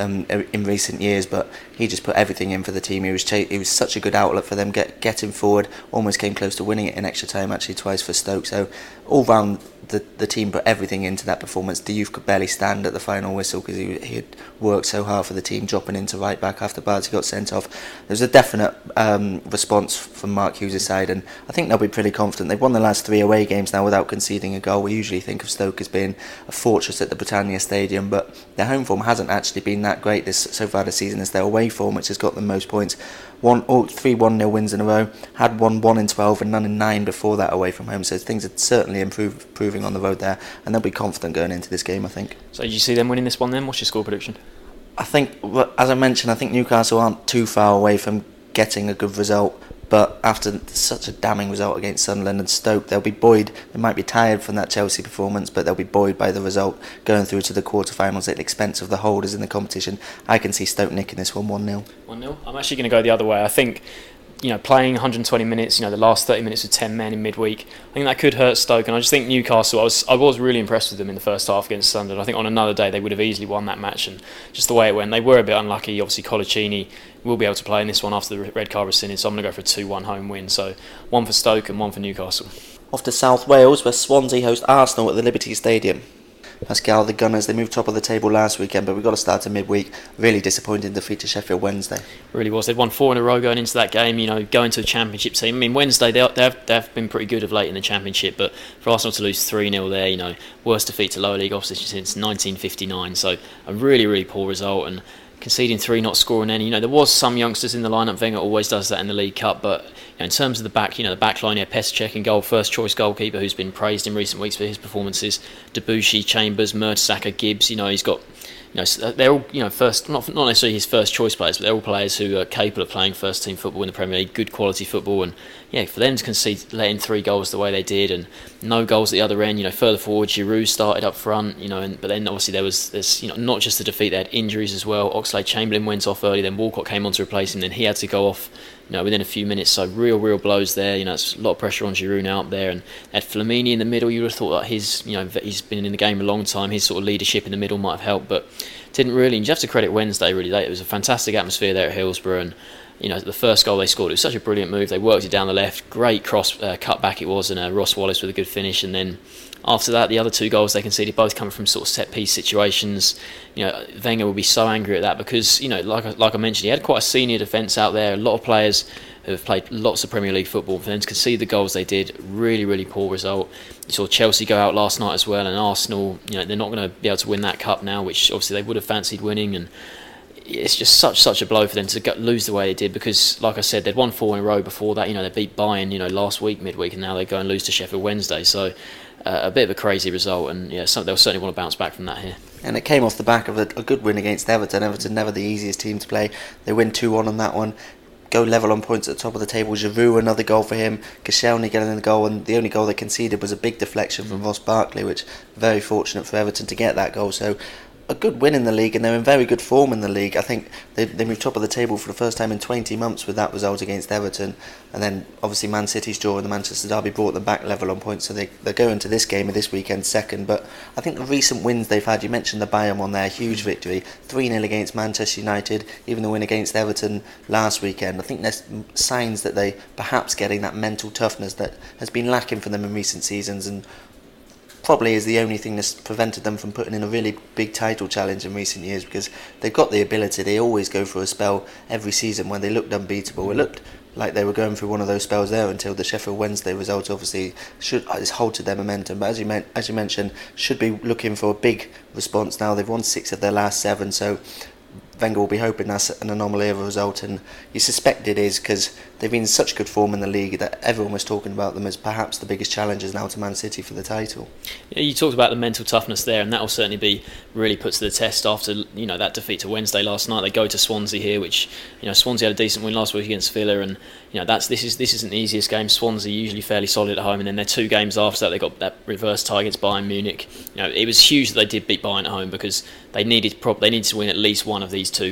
in recent years, but he just put everything in for the team. He was such a good outlet for them, getting forward, almost came close to winning it in extra time actually twice for Stoke. So all round the team put everything into that performance. Diouf could barely stand at the final whistle because he had worked so hard for the team, dropping into right back after Bardsley got sent off. There was a definite response from Mark Hughes' side, and I think they'll be pretty confident. They've won the last 3 away games now without conceding a goal. We usually think of Stoke as being a fortress at the Britannia Stadium, but their home form hasn't actually been that great so far this season. As their away form which has got them most points. 3 1-0 wins in a row, had 1 in 12 and none in 9 before that away from home, so things are certainly improving on the road there, and they'll be confident going into this game, I think. So do you see them winning this one then? What's your score prediction? I think, as I mentioned, I think Newcastle aren't too far away from getting a good result, but after such a damning result against Sunderland and Stoke, they'll be buoyed. They might be tired from that Chelsea performance, but they'll be buoyed by the result going through to the quarterfinals at the expense of the holders in the competition. I can see Stoke nicking this one 1-0. 1-0? I'm actually going to go the other way. I think playing 120 minutes, the last 30 minutes with 10 men in midweek, I think that could hurt Stoke, and I just think Newcastle, I was really impressed with them in the first half against Sunderland. I think on another day they would have easily won that match, and just the way it went, they were a bit unlucky. Obviously Colaccini will be able to play in this one after the red card rescinded, so I'm going to go for a 2-1 home win, so 1 for Stoke and 1 for Newcastle. Off to South Wales, where Swansea host Arsenal at the Liberty Stadium. Pascal, the Gunners, they moved top of the table last weekend, but we've got to start to midweek. Really disappointing defeat to Sheffield Wednesday. Really was. They'd won 4 in a row going into that game, going to a championship team. I mean, Wednesday, they've been pretty good of late in the championship, but for Arsenal to lose 3-0 there, worst defeat to lower league opposition since 1959, so a really poor result, and conceding 3, not scoring any. There was some youngsters in the lineup. Wenger always does that in the League Cup, but in terms of the back, the back line, Petr Cech in goal, first choice goalkeeper who's been praised in recent weeks for his performances. Debuchy, Chambers, Mertesacker, Gibbs. He's got. They're all first, not necessarily his first choice players, but they're all players who are capable of playing first team football in the Premier League, good quality football, and for them to concede, letting 3 goals the way they did, and no goals at the other end. Further forward, Giroud started up front, but then obviously there's not just the defeat, they had injuries as well. Oxlade-Chamberlain went off early, then Walcott came on to replace him, then he had to go off within a few minutes, so real blows there. It's a lot of pressure on Giroud now up there, and had Flamini in the middle. You would have thought that he's been in the game a long time, his sort of leadership in the middle might have helped, but didn't really. And you have to credit Wednesday, really. It was a fantastic atmosphere there at Hillsborough, and the first goal they scored, it was such a brilliant move. They worked it down the left, great cross cut back it was, and Ross Wallace with a good finish. And then after that, the other two goals they conceded both coming from sort of set piece situations. Wenger will be so angry at that because like I mentioned, he had quite a senior defence out there. A lot of players who have played lots of Premier League football. For them to concede the goals they did, really, really poor result. You saw Chelsea go out last night as well, and Arsenal, they're not going to be able to win that cup now, which obviously they would have fancied winning. And it's just such a blow for them to lose the way they did because, like I said, they'd won 4 in a row before that. They beat Bayern, last week, midweek, and now they go and lose to Sheffield Wednesday. So a bit of a crazy result, and they'll certainly want to bounce back from that here. And it came off the back of a good win against Everton. Everton never the easiest team to play. They win 2-1 on that one. Go level on points at the top of the table. Giroud, another goal for him. Koscielny getting in the goal, and the only goal they conceded was a big deflection from Ross Barkley, which very fortunate for Everton to get that goal. So a good win in the league, and they're in very good form in the league. I think they moved top of the table for the first time in 20 months with that result against Everton, and then obviously Man City's draw in the Manchester derby brought them back level on points, so they're going to this game of this weekend second. But I think the recent wins they've had, you mentioned the Bayern one there, huge victory, 3-0 against Manchester United, even the win against Everton last weekend. I think there's signs that they perhaps getting that mental toughness that has been lacking for them in recent seasons, and probably is the only thing that's prevented them from putting in a really big title challenge in recent years, because they've got the ability. They always go through a spell every season when they looked unbeatable. It looked like they were going through one of those spells there until the Sheffield Wednesday result obviously has halted their momentum. But as you mentioned, should be looking for a big response now. They've won 6 of their last 7, so Wenger will be hoping that's an anomaly of a result, and you suspect it is because they've been in such good form in the league that everyone was talking about them as perhaps the biggest challengers now to Man City for the title. Yeah, you talked about the mental toughness there, and that will certainly be really put to the test after that defeat to Wednesday last night. They go to Swansea here, which Swansea had a decent win last week against Villa, and this isn't the easiest game. Swansea usually fairly solid at home, and then their 2 games after that they got that reverse tie against Bayern Munich. It was huge that they did beat Bayern at home because they needed to win at least one of these 2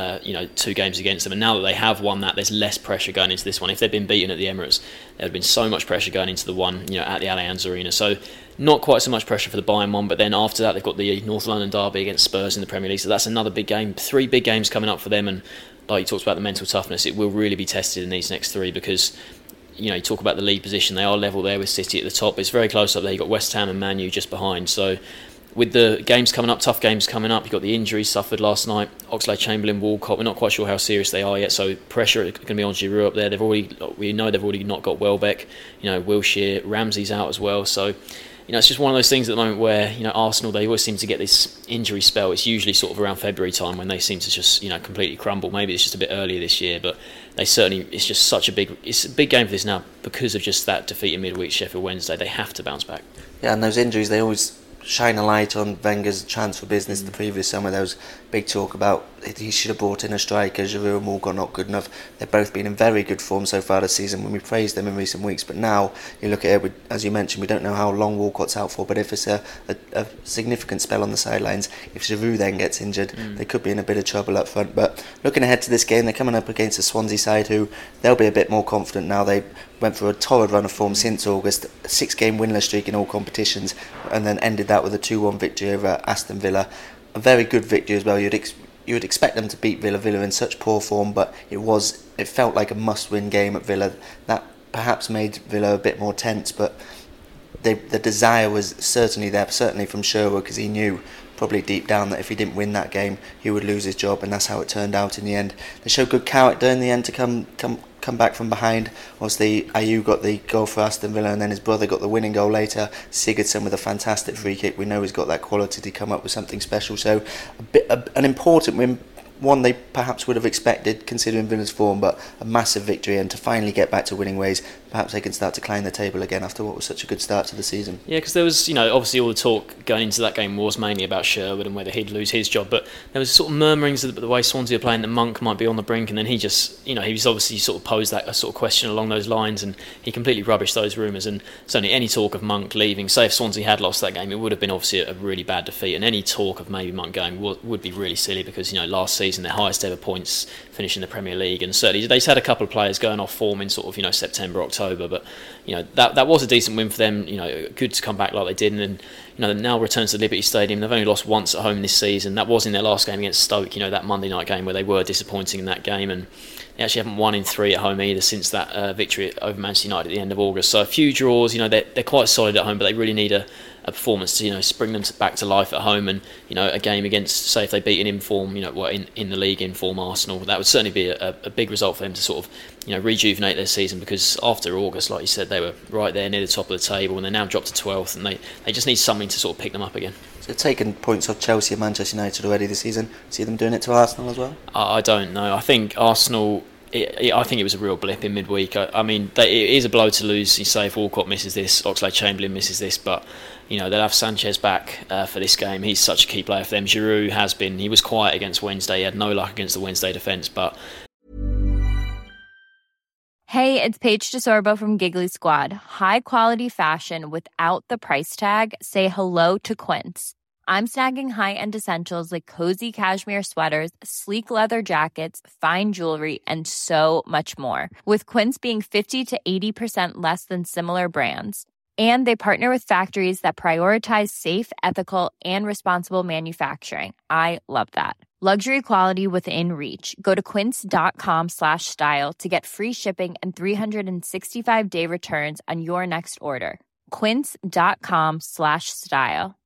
games against them, and now that they have won that, there's less pressure going into this one. If they'd been beaten at the Emirates, there would have been so much pressure going into the one at the Allianz Arena. So not quite so much pressure for the Bayern one, but then after that they've got the North London derby against Spurs in the Premier League, so that's another big game. 3 big games coming up for them, and like you talked about the mental toughness, it will really be tested in these next 3 because you talk about the league position, they are level there with City at the top. It's very close up there. You've got West Ham and Man U just behind, so with the games coming up, tough games coming up, you've got the injuries suffered last night, Oxlade-Chamberlain, Walcott, we're not quite sure how serious they are yet, so pressure is going to be on Giroud up there. We know they've already not got Welbeck, Wilshere, Ramsey's out as well, so it's just one of those things at the moment where Arsenal, they always seem to get this injury spell. It's usually sort of around February time when they seem to just completely crumble. Maybe it's just a bit earlier this year, but it's a big game for this now because of just that defeat in midweek Sheffield Wednesday. They have to bounce back. Yeah, and those injuries, they always shine a light on Wenger's transfer business. The previous summer there was big talk about he should have brought in a striker. Giroud and Walcott not good enough. They've both been in very good form so far this season when we praised them in recent weeks, but now you look at it, as you mentioned, we don't know how long Walcott's out for, but if it's a significant spell on the sidelines, if Giroud then gets injured, they could be in a bit of trouble up front. But looking ahead to this game, they're coming up against a Swansea side who they'll be a bit more confident now. They went through a torrid run of form since August, a 6-game winless streak in all competitions, and then ended that with a 2-1 victory over Aston Villa. A very good victory as well. You would expect them to beat Villa. Villa in such poor form, but it felt like a must-win game at Villa. That perhaps made Villa a bit more tense, but the desire was certainly there, certainly from Sherwood, because he knew probably deep down that if he didn't win that game, he would lose his job, and that's how it turned out in the end. They showed good character in the end to come back from behind. Obviously, Ayew got the goal for Aston Villa, and then his brother got the winning goal later. Sigurdsson with a fantastic free kick. We know he's got that quality to come up with something special. So an important win, one they perhaps would have expected considering Villa's form, but a massive victory, and to finally get back to winning ways, perhaps they can start to climb the table again after what was such a good start to the season. Yeah, because there was, obviously all the talk going into that game was mainly about Sherwood and whether he'd lose his job, but there was sort of murmurings of the way Swansea are playing that Monk might be on the brink, and then he just, he was obviously sort of posed that a sort of question along those lines, and he completely rubbished those rumours, and certainly any talk of Monk leaving, say if Swansea had lost that game, it would have been obviously a really bad defeat, and any talk of maybe Monk going would be really silly, because last season their highest ever points finish in the Premier League, and certainly they've had a couple of players going off form in sort of September, October, October. But that was a decent win for them. Good to come back like they did, and then now return to the Liberty Stadium. They've only lost once at home this season. That was in their last game against Stoke. That Monday night game where they were disappointing in that game, and they actually haven't won in 3 at home either since that victory over Manchester United at the end of August. So a few draws. They're quite solid at home, but they really need a performance to spring them back to life at home, and a game against, say, if they beat an inform in the league inform Arsenal, that would certainly be a big result for them to sort of rejuvenate their season, because after August, like you said, they were right there near the top of the table, and they're now dropped to 12th, and they just need something to sort of pick them up again. So taking points off Chelsea and Manchester United already this season, see them doing it to Arsenal as well? I don't know. I think Arsenal, I think it was a real blip in midweek. I mean, it is a blow to lose. You say if Walcott misses this, Oxlade-Chamberlain misses this, but they'll have Sanchez back for this game. He's such a key player for them. Giroud has been. He was quiet against Wednesday. He had no luck against the Wednesday defence, but... Hey, it's Paige DeSorbo from Giggly Squad. High quality fashion without the price tag. Say hello to Quince. I'm snagging high-end essentials like cozy cashmere sweaters, sleek leather jackets, fine jewelry, and so much more. With Quince being 50 to 80% less than similar brands. And they partner with factories that prioritize safe, ethical, and responsible manufacturing. I love that. Luxury quality within reach. Go to quince.com/style to get free shipping and 365-day returns on your next order. Quince.com/style.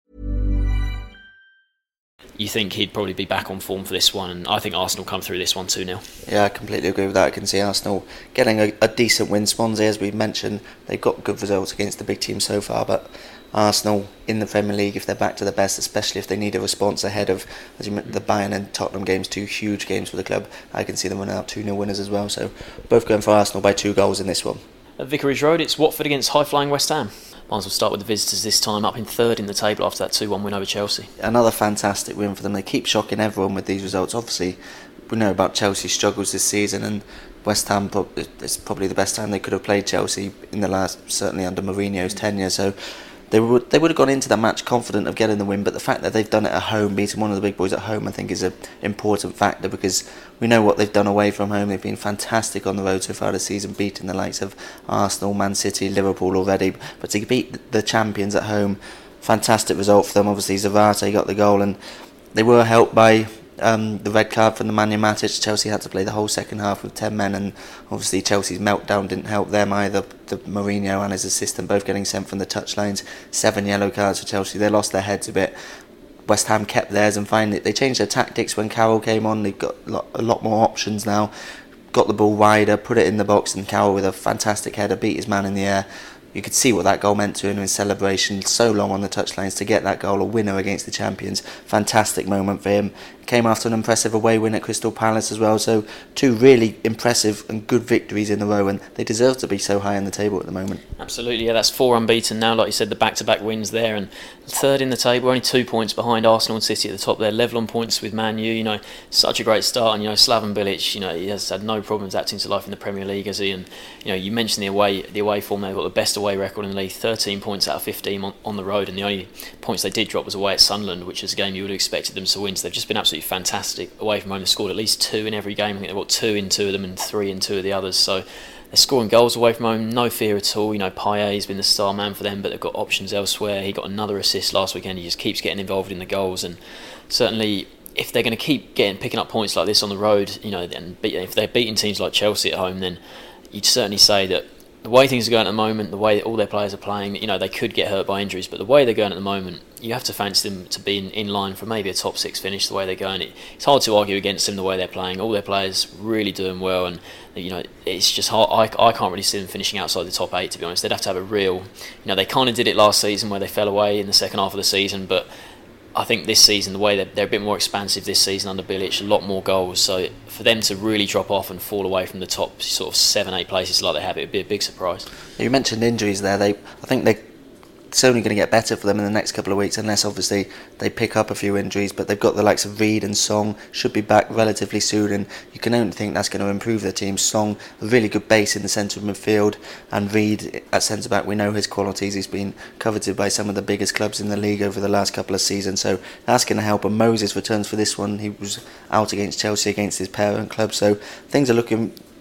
You think he'd probably be back on form for this one, and I think Arsenal come through this one 2-0. Yeah, I completely agree with that. I can see Arsenal getting a decent win. Swansea, as we mentioned, they've got good results against the big teams so far, but Arsenal in the Premier League, if they're back to the best, especially if they need a response ahead of, as you mentioned, the Bayern and Tottenham games, 2 huge games for the club, I can see them running out 2-0 winners as well. So both going for Arsenal by 2 goals in this one. At Vicarage Road, it's Watford against high-flying West Ham. Might as well start with the visitors this time, up in 3rd in the table after that 2-1 win over Chelsea. Another fantastic win for them. They keep shocking everyone with these results. Obviously, we know about Chelsea's struggles this season, and West Ham, it's probably the best time they could have played Chelsea in the last, certainly under Mourinho's tenure. So they would have gone into that match confident of getting the win, but the fact that they've done it at home, beating one of the big boys at home, I think is an important factor, because we know what they've done away from home. They've been fantastic on the road so far this season, beating the likes of Arsenal, Man City, Liverpool already, but to beat the champions at home, fantastic result for them. Obviously Zavarte got the goal, and they were helped by the red card from Nemanja Matic. Chelsea had to play the whole second half with 10 men, and obviously Chelsea's meltdown didn't help them either. The Mourinho and his assistant both getting sent from the touchlines. 7 yellow cards for Chelsea. They lost their heads a bit. West Ham kept theirs, and finally they changed their tactics when Carroll came on. They've got a lot more options now. Got the ball wider, put it in the box, and Carroll with a fantastic header beat his man in the air. You could see what that goal meant to him in celebration. So long on the touchlines to get that goal, a winner against the champions. Fantastic moment for him. Came after an impressive away win at Crystal Palace as well. So 2 really impressive and good victories in a row, and they deserve to be so high on the table at the moment. Absolutely, yeah, that's 4 unbeaten now. Like you said, the back-to-back wins there, and 3rd in the table, only 2 points behind Arsenal and City at the top there, level on points with Man U. Such a great start, and Slaven Bilic, he has had no problems acting to life in the Premier League, has he? And you mentioned the away form. They've got the best away record in the league, 13 points out of 15 on the road, and the only points they did drop was away at Sunderland, which is a game you would have expected them to win. So they've just been absolutely fantastic away from home. They've scored at least 2 in every game. I think they've got 2 in 2 of them and 3 in 2 of the others. So they're scoring goals away from home, no fear at all. Payet's been the star man for them, but they've got options elsewhere. He got another assist last weekend. He just keeps getting involved in the goals, and certainly if they're going to keep picking up points like this on the road, and if they're beating teams like Chelsea at home, then you'd certainly say that the way things are going at the moment, the way all their players are playing, they could get hurt by injuries, but the way they're going at the moment, you have to fancy them to be in line for maybe a top 6 finish. The way they're going, it's hard to argue against them the way they're playing. All their players really doing well, and it's just hard. I can't really see them finishing outside the top 8, to be honest. They'd have to have a real, they kind of did it last season where they fell away in the second half of the season, but I think this season, the way they're a bit more expansive this season under Bilic, a lot more goals. So for them to really drop off and fall away from the top sort of 7-8 places like they have, it would be a big surprise. You mentioned injuries there. I think it's only going to get better for them in the next couple of weeks, unless obviously they pick up a few injuries, but they've got the likes of Reed and Song, should be back relatively soon, and you can only think that's going to improve their team. Song, a really good base in the centre of midfield, and Reed at centre back, we know his qualities. He's been coveted by some of the biggest clubs in the league over the last couple of seasons, so that's going to help. And Moses returns for this one. He was out against Chelsea against his parent club, so things are looking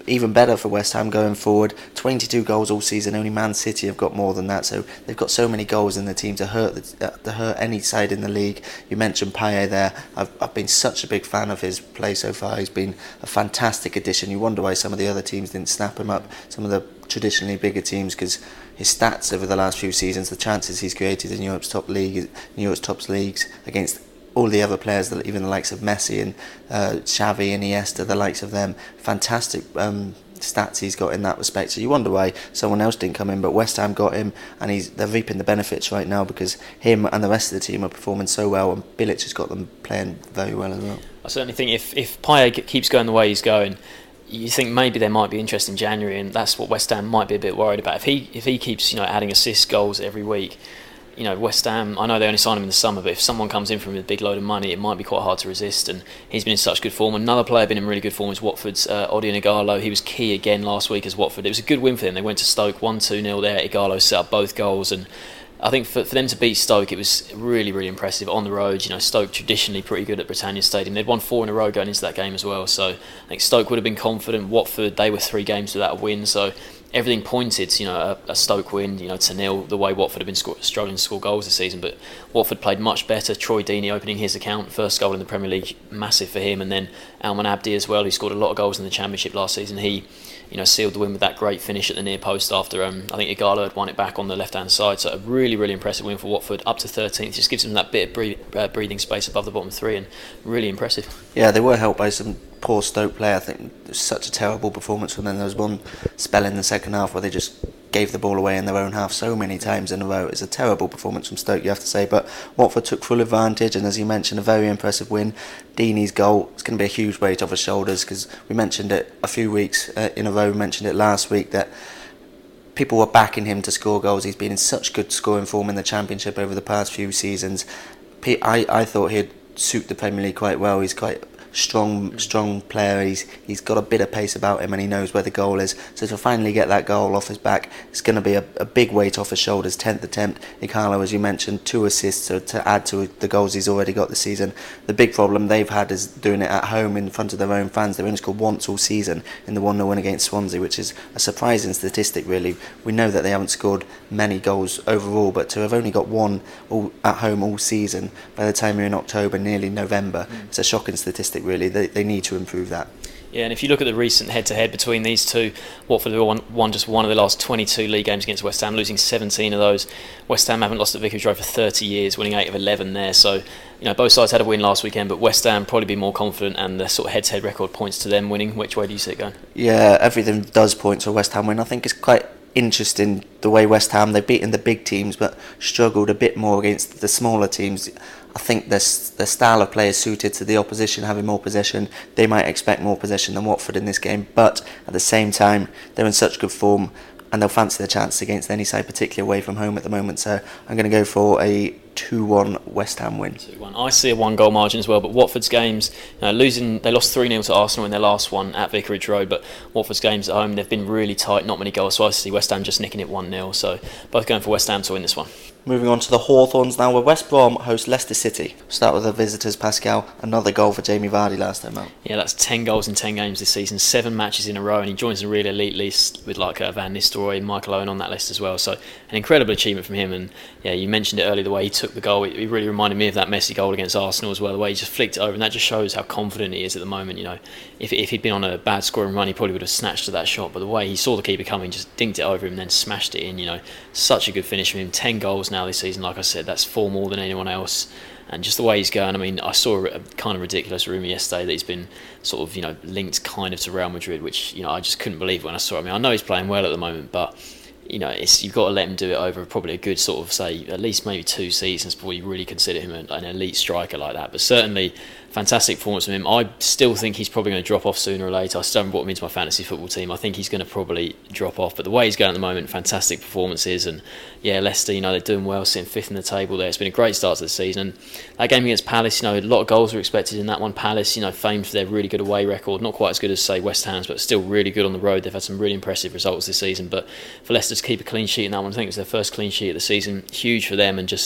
even better for West Ham going forward. 22 goals all season. Only Man City have got more than that. So they've got so many goals in the team to hurt any side in the league. You mentioned Payet there. I've been such a big fan of his play so far. He's been a fantastic addition. You wonder why some of the other teams didn't snap him up. Some of the traditionally bigger teams, because his stats over the last few seasons, the chances he's created in Europe's top leagues against all the other players, even the likes of Messi and Xavi and Iniesta, the likes of them, fantastic stats he's got in that respect. So you wonder why someone else didn't come in, but West Ham got him, and they're reaping the benefits right now because him and the rest of the team are performing so well, and Bilic has got them playing very well as well. I certainly think if Payet keeps going the way he's going, you think maybe there might be interest in January, and that's what West Ham might be a bit worried about. If he keeps adding assists, goals every week, West Ham, I know they only signed him in the summer, but if someone comes in from a big load of money, it might be quite hard to resist, and he's been in such good form. Another player been in really good form is Watford's Odion Ighalo. He was key again last week as Watford. It was a good win for them. They went to Stoke 1-2-0 there. Ighalo set up both goals, and I think for them to beat Stoke, it was really, really impressive on the road. Stoke traditionally pretty good at Britannia Stadium. They'd won 4 in a row going into that game as well, so I think Stoke would have been confident. Watford, they were 3 games without a win, so everything pointed to a Stoke win, to nil, the way Watford have been struggling to score goals this season. But Watford played much better. Troy Deeney opening his account, first goal in the Premier League, massive for him. And then Alman Abdi as well, who scored a lot of goals in the Championship last season. He sealed the win with that great finish at the near post after I think Ighalo had won it back on the left-hand side. So a really, really impressive win for Watford, up to 13th. Just gives them that bit of breathing space above the bottom 3, and really impressive. Yeah, they were helped by some poor Stoke play. I think it was such a terrible performance from them. There was one spell in the second half where they just gave the ball away in their own half so many times in a row. It's a terrible performance from Stoke, you have to say, but Watford took full advantage, and as you mentioned, a very impressive win. Deeney's goal, it's going to be a huge weight off his shoulders, because we mentioned it a few weeks in a row. We mentioned it last week that people were backing him to score goals. He's been in such good scoring form in the Championship over the past few seasons. I thought he'd suit the Premier League quite well. He's quite strong player. He's got a bit of pace about him, and he knows where the goal is. So to finally get that goal off his back, it's going to be a big weight off his shoulders. 10th attempt. Ighalo, as you mentioned, 2 assists to add to the goals he's already got this season. The big problem they've had is doing it at home in front of their own fans. They've only scored once all season in the 1-0 win against Swansea, which is a surprising statistic, really. We know that they haven't scored many goals overall, but to have only got 1 at home all season by the time you're in October, nearly November, it's a shocking statistic, really. They need to improve that. Yeah, and if you look at the recent head-to-head between these two, Watford won just one of the last 22 league games against West Ham, losing 17 of those. West Ham haven't lost at Vicarage Road for 30 years, winning 8 of 11 there. So, both sides had a win last weekend, but West Ham probably be more confident, and the sort of head-to-head record points to them winning. Which way do you see it going? Yeah, everything does point to a West Ham win. I think it's quite interesting the way West Ham, they've beaten the big teams but struggled a bit more against the smaller teams. I think their style of play is suited to the opposition having more possession. They might expect more possession than Watford in this game, but at the same time they're in such good form and they'll fancy their chance against any side, particularly away from home at the moment. So I'm going to go for a 2-1 West Ham win. 2-1. I see a 1-goal margin as well, but Watford's games, they lost 3-0 to Arsenal in their last one at Vicarage Road, but Watford's games at home, they've been really tight, not many goals, so I see West Ham just nicking it 1-0, so both going for West Ham to win this one. Moving on to the Hawthorns now, where West Brom host Leicester City. Start with the visitors, Pascal. Another goal for Jamie Vardy last time out. Yeah, that's 10 goals in 10 games this season, 7 matches in a row, and he joins the really elite list with Van Nistelrooy and Michael Owen on that list as well. So an incredible achievement from him. And yeah, you mentioned it earlier, the way he took the goal. It really reminded me of that Messi goal against Arsenal as well. The way he just flicked it over, and that just shows how confident he is at the moment. If he'd been on a bad scoring run, he probably would have snatched at that shot. But the way he saw the keeper coming, just dinked it over him, and then smashed it in. Such a good finish from him. 10 goals now this season, like I said, that's 4 more than anyone else. And just the way he's going, I saw a kind of ridiculous rumour yesterday that he's been sort of, linked kind of to Real Madrid, which, I just couldn't believe when I saw it. I know he's playing well at the moment, but, you've got to let him do it over probably a good sort of, say, at least maybe 2 seasons before you really consider him an elite striker like that. But certainly, fantastic performance from him. I still think he's probably going to drop off sooner or later. I still haven't brought him into my fantasy football team. I think he's going to probably drop off. But the way he's going at the moment, fantastic performances. And yeah, Leicester, they're doing well, sitting 5th in the table there. It's been a great start to the season. And that game against Palace, a lot of goals were expected in that one. Palace, famed for their really good away record. Not quite as good as, say, West Ham's, but still really good on the road. They've had some really impressive results this season. But for Leicester to keep a clean sheet in that one, I think it was their first clean sheet of the season. Huge for them, and just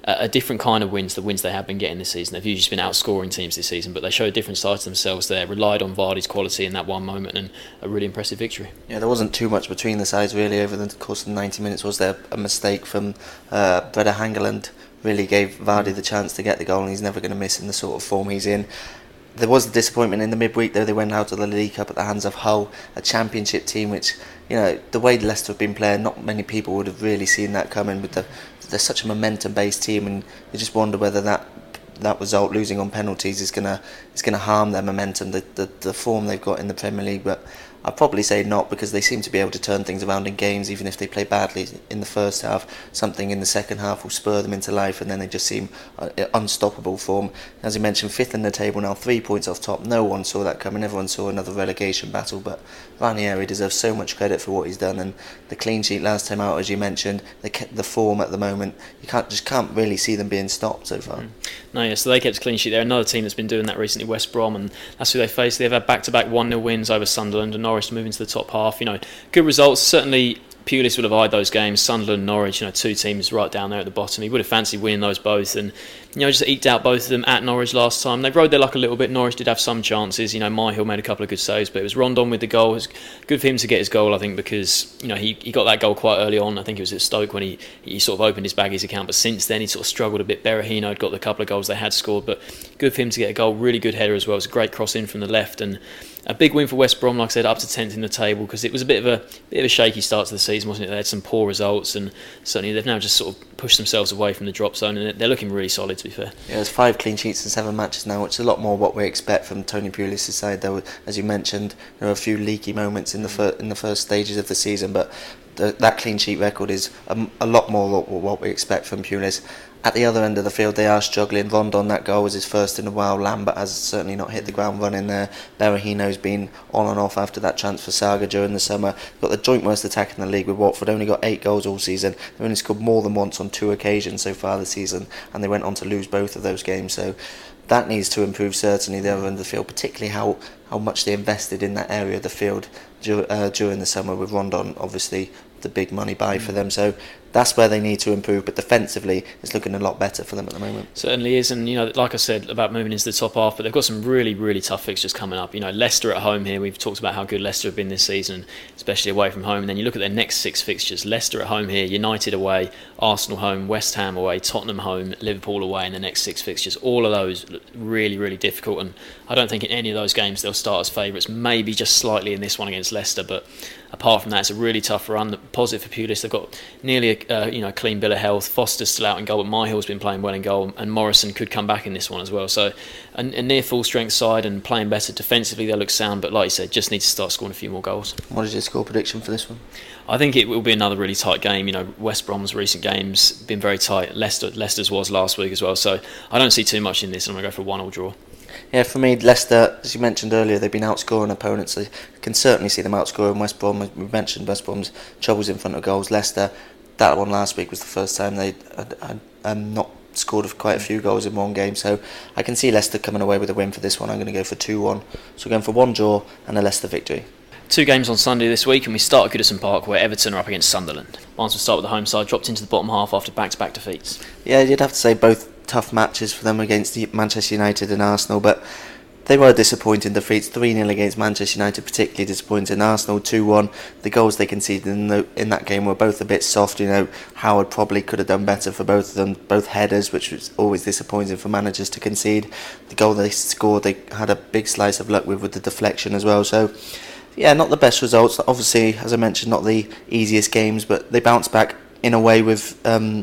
a different kind of wins, the wins they have been getting this season. They've usually been outscoring teams this season, but they showed a different side to themselves there, relied on Vardy's quality in that one moment, and a really impressive victory. Yeah, there wasn't too much between the sides really over the course of the 90 minutes. Was there a mistake from Brede Hangeland? Really gave Vardy the chance to get the goal, and he's never going to miss in the sort of form he's in. There was a disappointment in the midweek though. They went out of the League Cup at the hands of Hull, a championship team which, you know, the way Leicester have been playing, not many people would have really seen that coming. They're such a momentum based team, and you just wonder whether that result, losing on penalties, is gonna harm their momentum, the form they've got in the Premier League. But I'd probably say not, because they seem to be able to turn things around in games, even if they play badly in the first half. Something in the second half will spur them into life, and then they just seem unstoppable form. As you mentioned, 5th in the table now, 3 points off top. No one saw that coming. Everyone saw another relegation battle, but Ranieri deserves so much credit for what he's done, and the clean sheet last time out, as you mentioned, the form at the moment, you can't really see them being stopped so far. No, yeah, so they kept a clean sheet. They're another team that's been doing that recently, West Brom, and that's who they faced. They've had back-to-back 1-0 wins over Sunderland and Norwich to move into the top half. You know, good results. Certainly Pulis would have eyed those games. Sunderland and Norwich, you know, two teams right down there at the bottom. He would have fancied winning those both, and you know, just eked out both of them at Norwich last time. They rode their luck a little bit. Norwich did have some chances. You know, Myhill made a couple of good saves, but it was Rondon with the goal. It was good for him to get his goal, I think, because you know he got that goal quite early on. I think it was at Stoke when he sort of opened his Baggies account, but since then he sort of struggled a bit. Berahino had got the couple of goals they had scored, but good for him to get a goal. Really good header as well. It was a great cross in from the left, and a big win for West Brom, like I said, up to 10th in the table, because it was a bit of a shaky start to the season, wasn't it? They had some poor results, and certainly they've now just sort of pushed themselves away from the drop zone, and they're looking really solid, to be fair. Yeah, there's 5 clean sheets in 7 matches now, which is a lot more what we expect from Tony Pulis' side. There were, as you mentioned, there were a few leaky moments in the first stages of the season, but that clean sheet record is a lot more what we expect from Pulis. At the other end of the field, they are struggling. Rondon, that goal was his first in a while. Lambert has certainly not hit the ground running there. Berahino's been on and off after that chance for Saga during the summer. Got the joint worst attack in the league with Watford. Only got 8 goals all season. They've only scored more than once on 2 occasions so far this season, and they went on to lose both of those games. So that needs to improve, certainly, the other end of the field, particularly how much they invested in that area of the field during the summer, with Rondon obviously the big money buy for them. So that's where they need to improve, but defensively it's looking a lot better for them at the moment. Certainly is, and you know, like I said about moving into the top half, but they've got some really, really tough fixtures coming up. You know, Leicester at home here, we've talked about how good Leicester have been this season, especially away from home, and then you look at their next 6 fixtures: Leicester at home here, United away, Arsenal home, West Ham away, Tottenham home, Liverpool away in the next 6 fixtures. All of those look really, really difficult, and I don't think in any of those games they'll start as favourites, maybe just slightly in this one against Leicester, but apart from that, it's a really tough run. Positive for Pulis, they've got nearly a clean bill of health. Foster's still out in goal, but Myhill's been playing well in goal, and Morrison could come back in this one as well. So a near full strength side, and playing better defensively, they look sound, but like you said, just need to start scoring a few more goals. What is your score prediction for this one? I think it will be another really tight game. You know, West Brom's recent games been very tight. Leicester's was last week as well, so I don't see too much in this. I'm going to go for a 1-1 draw. Yeah, for me, Leicester, as you mentioned earlier, they've been outscoring opponents. I can certainly see them outscoring West Brom. We mentioned West Brom's troubles in front of goals. Leicester, that one last week was the first time they had not scored quite a few goals in one game, so I can see Leicester coming away with a win for this one. I'm going to go for 2-1. So we're going for 1 draw and a Leicester victory. 2 games on Sunday this week, and we start at Goodison Park, where Everton are up against Sunderland. Barnes will start with the home side, dropped into the bottom half after back-to-back defeats. Yeah, you'd have to say both tough matches for them against Manchester United and Arsenal, but they were disappointing defeats. 3-0 against Manchester United, particularly disappointing. Arsenal 2-1. The goals they conceded in that game were both a bit soft. You know, Howard probably could have done better for both of them. Both headers, which was always disappointing for managers to concede. The goal they scored, they had a big slice of luck with the deflection as well. So yeah, not the best results. Obviously, as I mentioned, not the easiest games, but they bounced back in a way with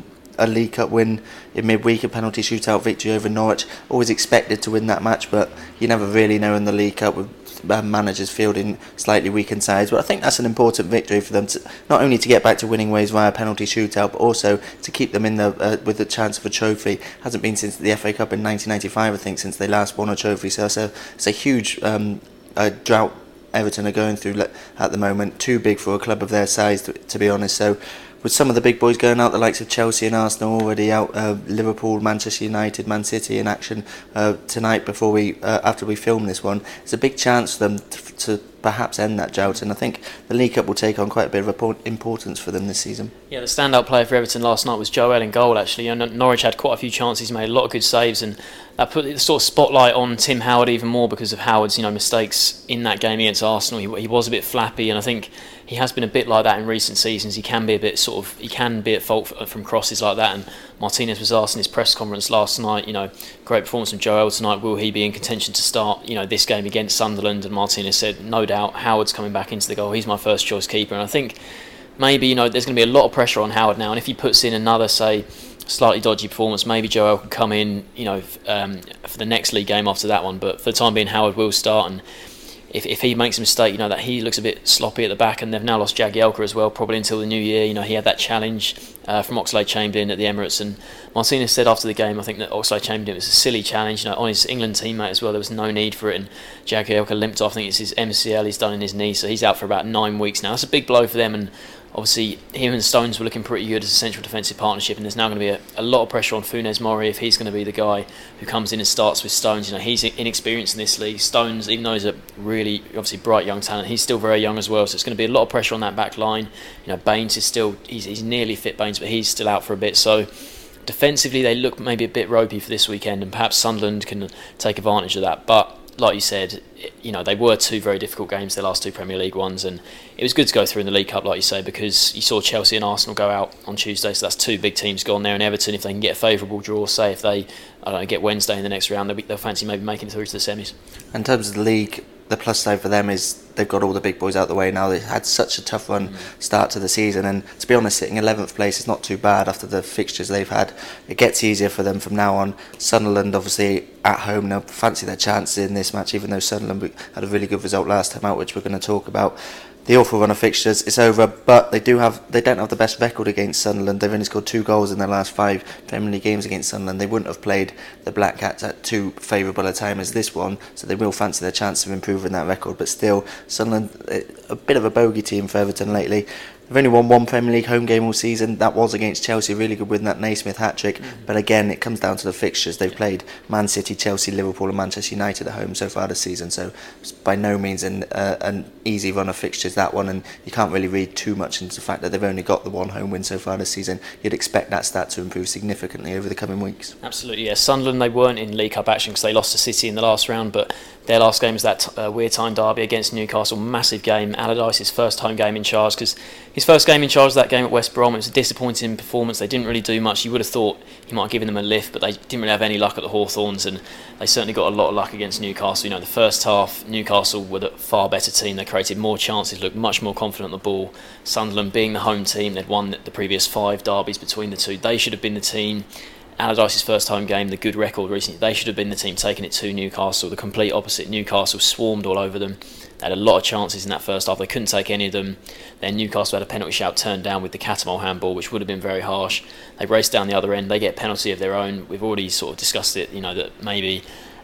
a League Cup win in midweek, a penalty shootout victory over Norwich. Always expected to win that match, but you never really know in the League Cup with managers fielding slightly weakened sides. But I think that's an important victory for them, to not only to get back to winning ways via penalty shootout, but also to keep them in the with the chance of a trophy. Hasn't been since the FA Cup in 1995, I think, since they last won a trophy. So it's a huge drought Everton are going through at the moment. Too big for a club of their size, to be honest. So with some of the big boys going out, the likes of Chelsea and Arsenal already out, Liverpool, Manchester United, Man City in action tonight after we film this one, it's a big chance for them perhaps end that drought, and I think the League Cup will take on quite a bit of importance for them this season. Yeah, the standout player for Everton last night was Joel in goal, actually. Norwich had quite a few chances, made a lot of good saves, and that put the sort of spotlight on Tim Howard even more because of Howard's mistakes in that game against Arsenal. He was a bit flappy, and I think he has been a bit like that in recent seasons. He can be a bit he can be at fault from crosses like that, and Martinez was asked in his press conference last night, great performance from Joel tonight, will he be in contention to start this game against Sunderland? And Martinez said, no doubt, Howard's coming back into the goal, he's my first choice keeper. And I think maybe there's going to be a lot of pressure on Howard now, and if he puts in another, say, slightly dodgy performance, maybe Joel could come in for the next league game after that one, but for the time being Howard will start. And if he makes a mistake, that he looks a bit sloppy at the back, and they've now lost Jagielka as well, probably until the new year. He had that challenge from Oxlade-Chamberlain at the Emirates, and Martinez said after the game, I think that Oxlade-Chamberlain, it was a silly challenge, on his England teammate as well. There was no need for it, and Jagielka limped off. I think it's his MCL he's done in his knee, so he's out for about 9 weeks now. That's a big blow for them, and obviously him and Stones were looking pretty good as a central defensive partnership, and there's now going to be a lot of pressure on Funes Mori if he's going to be the guy who comes in and starts with Stones. He's inexperienced in this league. Stones, even though he's a really obviously bright young talent, he's still very young as well, so it's going to be a lot of pressure on that back line. Baines is still, he's nearly fit, Baines, but he's still out for a bit, so defensively they look maybe a bit ropey for this weekend, and perhaps Sunderland can take advantage of that. But like you said, they were two very difficult games, their last two Premier League ones, and it was good to go through in the League Cup, like you say, because you saw Chelsea and Arsenal go out on Tuesday, so that's two big teams gone there. And Everton, if they can get a favourable draw, say if they get Wednesday in the next round, they'll fancy maybe making it through to the semis. In terms of the league, the plus side for them is they've got all the big boys out the way now. They've had such a tough run start to the season, and to be honest, sitting 11th place is not too bad after the fixtures they've had. It gets easier for them from now on. Sunderland obviously at home, they'll fancy their chances in this match, even though Sunderland had a really good result last time out, which we're going to talk about. The awful run of fixtures is over, but they don't have the best record against Sunderland. They've only scored 2 goals in their last 5 Premier League games against Sunderland. They wouldn't have played the Black Cats at too favourable a time as this one, so they will fancy their chance of improving that record. But still, Sunderland, a bit of a bogey team for Everton lately. They've only won 1 Premier League home game all season. That was against Chelsea, really good win, that Naismith hat-trick. But again, it comes down to the fixtures. They've played Man City, Chelsea, Liverpool and Manchester United at home so far this season. So it's by no means an easy run of fixtures, that one. And you can't really read too much into the fact that they've only got the 1 home win so far this season. You'd expect that stat to improve significantly over the coming weeks. Absolutely, yeah. Sunderland, they weren't in League Cup action because they lost to City in the last round, but their last game was that weird time derby against Newcastle. Massive game. Allardyce's first home game in charge, because his first game in charge of that game at West Brom, it was a disappointing performance. They didn't really do much. You would have thought he might have given them a lift, but they didn't really have any luck at the Hawthorns, and they certainly got a lot of luck against Newcastle. The first half, Newcastle were the far better team. They created more chances, looked much more confident on the ball. Sunderland, being the home team, they'd won the previous 5 derbies between the two. They should have been the team. Allardyce's first home game, the good record recently, they should have been the team taking it to Newcastle. The complete opposite. Newcastle swarmed all over them. They had a lot of chances in that first half. They couldn't take any of them. Then Newcastle had a penalty shout turned down with the Catamol handball, which would have been very harsh. They raced down the other end. They get a penalty of their own. We've already sort of discussed it, that maybe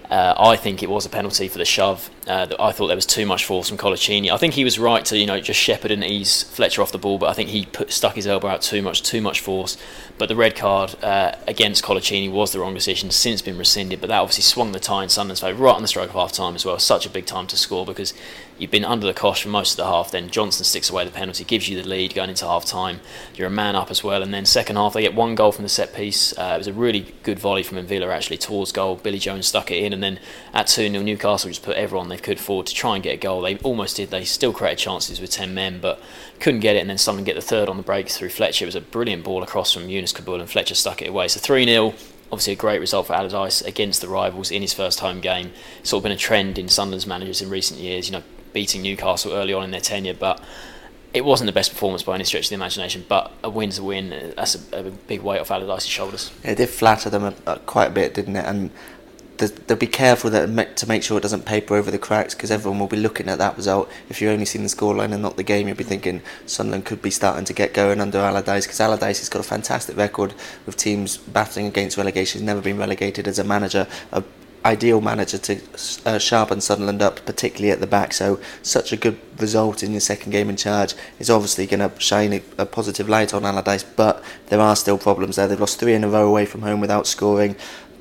I think it was a penalty for the shove. I thought there was too much force from Colaccini. I think he was right to just shepherd and ease Fletcher off the ball, but I think he stuck his elbow out too much force. But the red card against Colaccini was the wrong decision, since been rescinded, but that obviously swung the tie in Sunderland's favour right on the stroke of half time as well. Such a big time to score, because you've been under the cosh for most of the half, then Johnson sticks away the penalty, gives you the lead going into half time. You're a man up as well, and then second half they get 1 goal from the set piece. It was a really good volley from Mvila actually towards goal. Billy Jones stuck it in, and then at 2-0 Newcastle just put everyone they could forward to try and get a goal. They almost did. They still created chances with 10 men, but couldn't get it, and then Sunderland get the third on the break through Fletcher. It was a brilliant ball across from Yunus Kabul, and Fletcher stuck it away. So 3-0, obviously a great result for Allardyce against the rivals in his first home game. It's sort of been a trend in Sunderland's managers in recent years, beating Newcastle early on in their tenure, but it wasn't the best performance by any stretch of the imagination. But a win's a win. That's a big weight off Allardyce's shoulders. It did flatter them quite a bit, didn't it? And they'll be careful to make sure it doesn't paper over the cracks, because everyone will be looking at that result. If you're only seeing the scoreline and not the game, you'll be thinking Sunderland could be starting to get going under Allardyce, because Allardyce has got a fantastic record with teams battling against relegation. He's never been relegated as a manager. Ideal manager to sharpen Sunderland up, particularly at the back. So such a good result in your second game in charge is obviously going to shine a positive light on Allardyce, but there are still problems there. They've lost 3 in a row away from home without scoring.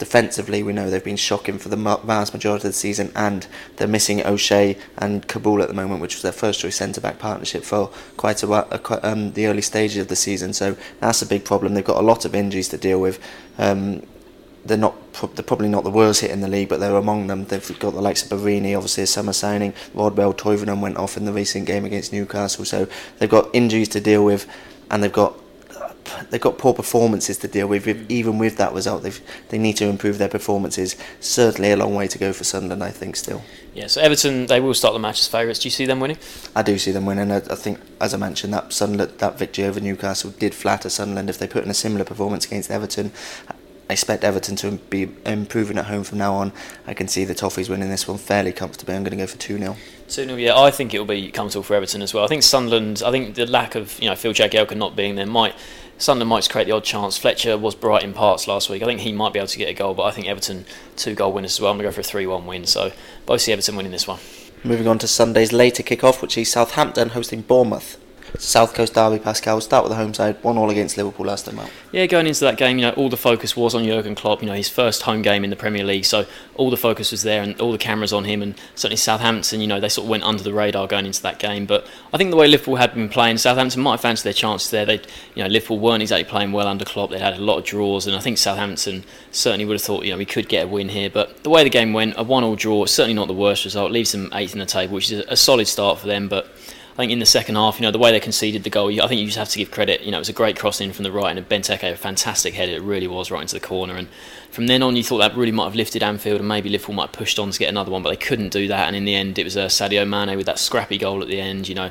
Defensively, we know they've been shocking for the vast majority of the season, and they're missing O'Shea and Kabul at the moment, which was their first choice centre-back partnership for quite a while, the early stages of the season. So that's a big problem. They've got a lot of injuries to deal with. They're probably not the worst hit in the league, but they're among them. They've got the likes of Barini, obviously a summer signing. Rodwell, Toivonen went off in the recent game against Newcastle, so they've got injuries to deal with, and they've got poor performances to deal with. Even with that result, they need to improve their performances. Certainly a long way to go for Sunderland, I think, still. Yeah, so Everton, they will start the match as favourites. Do you see them winning? I do see them winning. I think, as I mentioned, that victory over Newcastle did flatter Sunderland. If they put in a similar performance against Everton, I expect Everton to be improving at home from now on. I can see the Toffees winning this one fairly comfortably. I'm going to go for 2-0. 2-0, yeah, I think it'll be comfortable for Everton as well. I think Sunderland, the lack of Phil Jagielka not being there Sunderland might create the odd chance. Fletcher was bright in parts last week. I think he might be able to get a goal, but I think Everton 2-goal winners as well. I'm going to go for a 3-1 win, so both see Everton winning this one. Moving on to Sunday's later kick-off, which is Southampton hosting Bournemouth. South Coast derby, Pascal. Start with the home side, 1-1 against Liverpool last time out. Yeah, going into that game, all the focus was on Jurgen Klopp. His first home game in the Premier League, so all the focus was there and all the cameras on him. And certainly Southampton, they sort of went under the radar going into that game. But I think the way Liverpool had been playing, Southampton might have fancied their chances there. Liverpool weren't exactly playing well under Klopp. They had a lot of draws, and I think Southampton certainly would have thought, we could get a win here. But the way the game went, a 1-1 draw, certainly not the worst result. Leaves them 8th in the table, which is a solid start for them. But I think in the second half, the way they conceded the goal, I think you just have to give credit. It was a great cross in from the right, and Benteke, a fantastic header. It really was, right into the corner. And from then on, you thought that really might have lifted Anfield, and maybe Liverpool might have pushed on to get another one, but they couldn't do that. And in the end, it was Sadio Mane with that scrappy goal at the end. He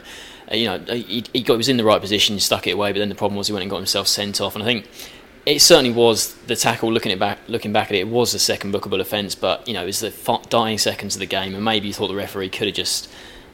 was in the right position, stuck it away, but then the problem was he went and got himself sent off. And I think it certainly was the tackle. Looking back at it, it was the second bookable offence, but it was the dying seconds of the game, and maybe you thought the referee could have just.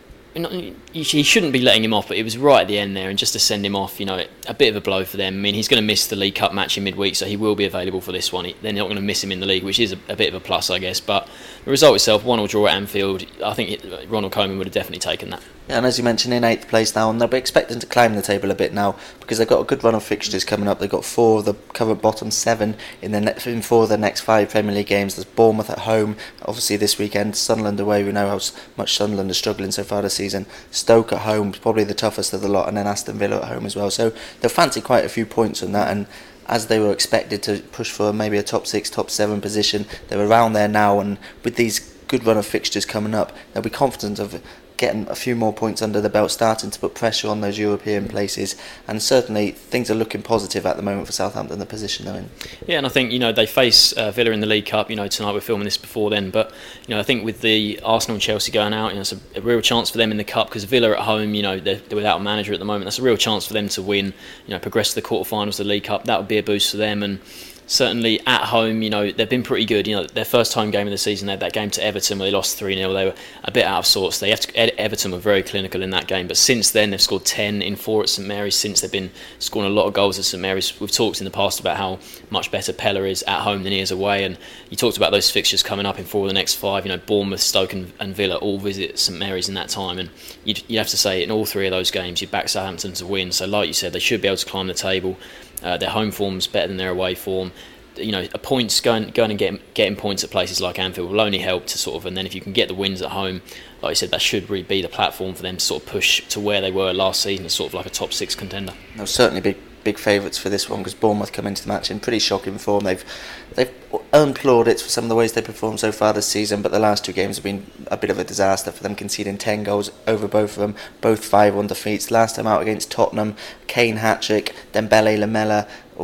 He shouldn't be letting him off, but it was right at the end there, and just to send him off, a bit of a blow for them. He's going to miss the League Cup match in midweek, so he will be available for this one. They're not going to miss him in the league, which is a bit of a plus, I guess. But the result itself, 1-1 draw at Anfield, I think Ronald Koeman would have definitely taken that. Yeah, and as you mentioned, in 8th place now, and they'll be expecting to climb the table a bit now, because they've got a good run of fixtures coming up. They've got 4 of the current bottom 7 in 4 of the next 5 Premier League games. There's Bournemouth at home, obviously this weekend, Sunderland away. We know how much Sunderland is struggling so far this season. Stoke at home, probably the toughest of the lot, and then Aston Villa at home as well. So they'll fancy quite a few points on that, and as they were expected to push for maybe a top 6, top 7 position, they're around there now, and with these good run of fixtures coming up, they'll be confident of getting a few more points under the belt, starting to put pressure on those European places, and certainly things are looking positive at the moment for Southampton, the position they're in. Yeah, and I think they face Villa in the League Cup. Tonight we're filming this before then, but I think with the Arsenal and Chelsea going out, it's a real chance for them in the Cup, because Villa at home, they're without a manager at the moment. That's a real chance for them to win, progress to the quarterfinals of the League Cup. That would be a boost for them, and certainly at home, they've been pretty good. Their first home game of the season, they had that game to Everton where they lost 3-0. They were a bit out of sorts. Everton were very clinical in that game, but since then they've scored 10 in 4 at St Mary's. Since they've been scoring a lot of goals at St Mary's. We've talked in the past about how much better Pella is at home than he is away, and you talked about those fixtures coming up in 4 of the next 5. Bournemouth, Stoke and Villa all visit St Mary's in that time, and you'd have to say in all 3 of those games you'd back Southampton to win. So like you said, they should be able to climb the table. Their home form's better than their away form. A points going and getting points at places like Anfield will only help to and then if you can get the wins at home, like I said, that should really be the platform for them to sort of push to where they were last season, as sort of like a top 6 contender. They'll certainly big favourites for this one, because Bournemouth come into the match in pretty shocking form. They've earned plaudits for some of the ways they performed so far this season, but the last 2 games have been a bit of a disaster for them, conceding 10 goals over both of them, both 5-1 defeats. Last time out against Tottenham, Kane hat-trick, Dembele, Lamela.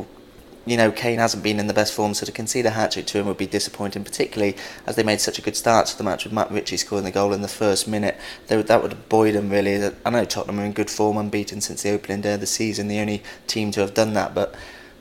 Kane hasn't been in the best form, so to concede a hat-trick to him would be disappointing, particularly as they made such a good start to the match with Matt Ritchie scoring the goal in the first minute. That would have buoyed them, really. I know Tottenham are in good form, unbeaten since the opening day of the season, the only team to have done that, but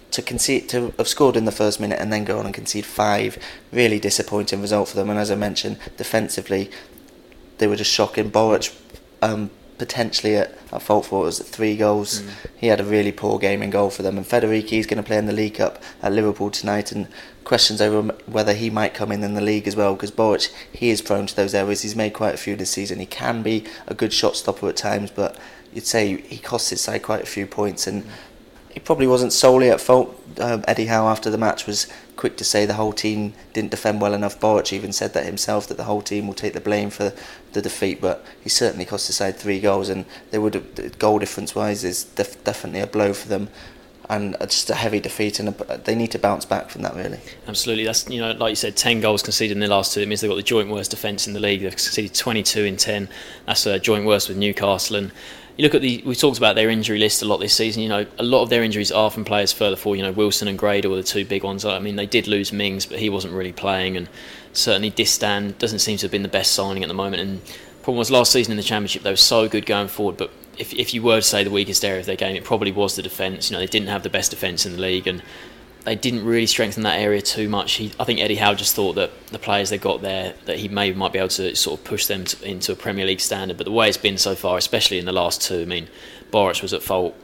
to have scored in the first minute and then go on and concede 5, really disappointing result for them. And as I mentioned, defensively, they were just shocking. Boruc, potentially at fault for it, was 3 goals. He had a really poor game in goal for them, and Federici is going to play in the League Cup at Liverpool tonight, and questions over whether he might come in the league as well, because Boruc, he is prone to those errors. He's made quite a few this season. He can be a good shot stopper at times, but you'd say he costs his side quite a few points, and He probably wasn't solely at fault. Eddie Howe after the match was quick to say the whole team didn't defend well enough. Boruc even said that himself, that the whole team will take the blame for the defeat, but he certainly cost the side 3 goals, and they would have, goal difference wise is definitely a blow for them, and just a heavy defeat, and they need to bounce back from that, really. Absolutely. That's, like you said, 10 goals conceded in their last 2. It means they've got the joint worst defence in the league. They've conceded 22 in 10. That's joint worst with Newcastle. And you look at we talked about their injury list a lot this season. A lot of their injuries are from players further forward. Wilson and Grade were the 2 big ones. I mean, they did lose Mings, but he wasn't really playing, and certainly Distan doesn't seem to have been the best signing at the moment. And the problem was last season in the Championship, they were so good going forward, but if you were to say the weakest area of their game, it probably was the defence. They didn't have the best defence in the league, and they didn't really strengthen that area too much. I think Eddie Howe just thought that the players they got there, that he maybe might be able to sort of push them into a Premier League standard. But the way it's been so far, especially in the last 2, I mean, Boruc was at fault,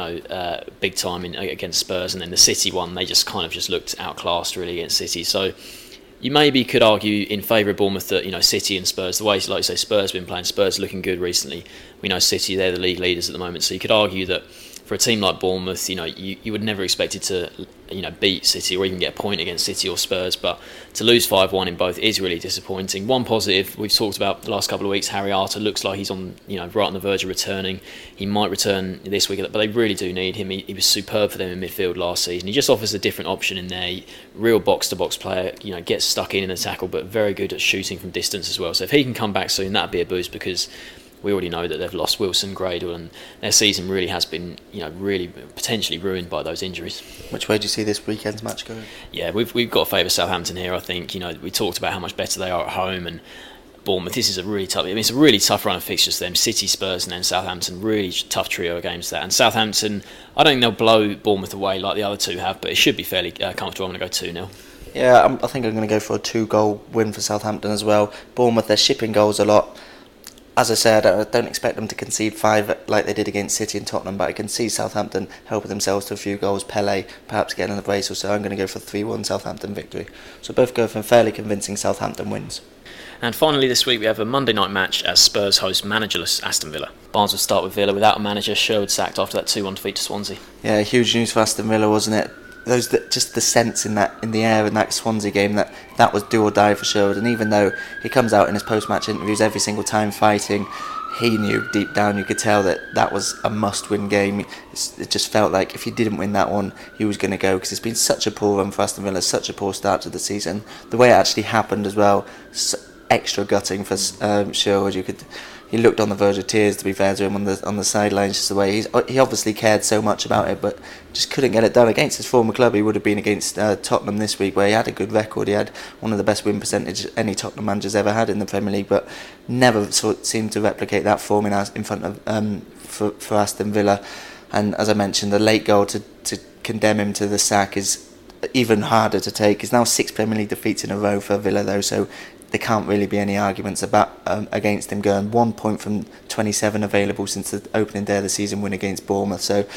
big time against Spurs, and then the City one, they just kind of just looked outclassed really against City. So you maybe could argue in favour of Bournemouth that City and Spurs, the way, like you say, Spurs have been playing, Spurs are looking good recently. We know City, they're the league leaders at the moment, so you could argue that for a team like Bournemouth, you would never expect it to, beat City or even get a point against City or Spurs, but to lose 5-1 in both is really disappointing. One positive we've talked about the last couple of weeks, Harry Arter looks like he's on, right on the verge of returning. He might return this week, but they really do need him. He was superb for them in midfield last season. He just offers a different option in there. Real box-to-box player, gets stuck in the tackle, but very good at shooting from distance as well. So if he can come back soon, that'd be a boost, because we already know that they've lost Wilson, Gradle, and their season really has been, really potentially ruined by those injuries. Which way do you see this weekend's match going? Yeah, we've got to favour Southampton here. I think we talked about how much better they are at home, and Bournemouth. This is a really tough. It's a really tough run of fixtures for them. City, Spurs, and then Southampton. Really tough trio of games there. And Southampton, I don't think they'll blow Bournemouth away like the other 2 have, but it should be fairly comfortable. I'm going to go 2-0. Yeah, I think I'm going to go for a 2-goal win for Southampton as well. Bournemouth, they're shipping goals a lot. As I said, I don't expect them to concede 5 like they did against City and Tottenham, but I can see Southampton helping themselves to a few goals. Pele perhaps getting a brace or so. I'm going to go for 3-1 Southampton victory. So both go for fairly convincing Southampton wins. And finally this week we have a Monday night match as Spurs host managerless Aston Villa. Barnes will start with Villa without a manager. Sherwood sacked after that 2-1 defeat to Swansea. Yeah, huge news for Aston Villa, wasn't it? Just the sense in the air in that Swansea game that was do or die for Sherwood. And even though he comes out in his post-match interviews every single time fighting, he knew deep down, you could tell that was a must-win game. It just felt like if he didn't win that one, he was going to go, because it's been such a poor run for Aston Villa, such a poor start to the season. The way it actually happened as well, extra gutting for Sherwood. He looked on the verge of tears, to be fair to him, on the sidelines, just the way he obviously cared so much about it, but just couldn't get it done against his former club. He would have been against Tottenham this week, where he had a good record. He had one of the best win percentage any Tottenham manager's ever had in the Premier League, but never seemed to replicate that form in front of for Aston Villa. And as I mentioned, the late goal to condemn him to the sack is even harder to take. It's now 6 Premier League defeats in a row for Villa, though, so there can't really be any arguments about against him going 1 point from 27 available since the opening day of the season win against Bournemouth. So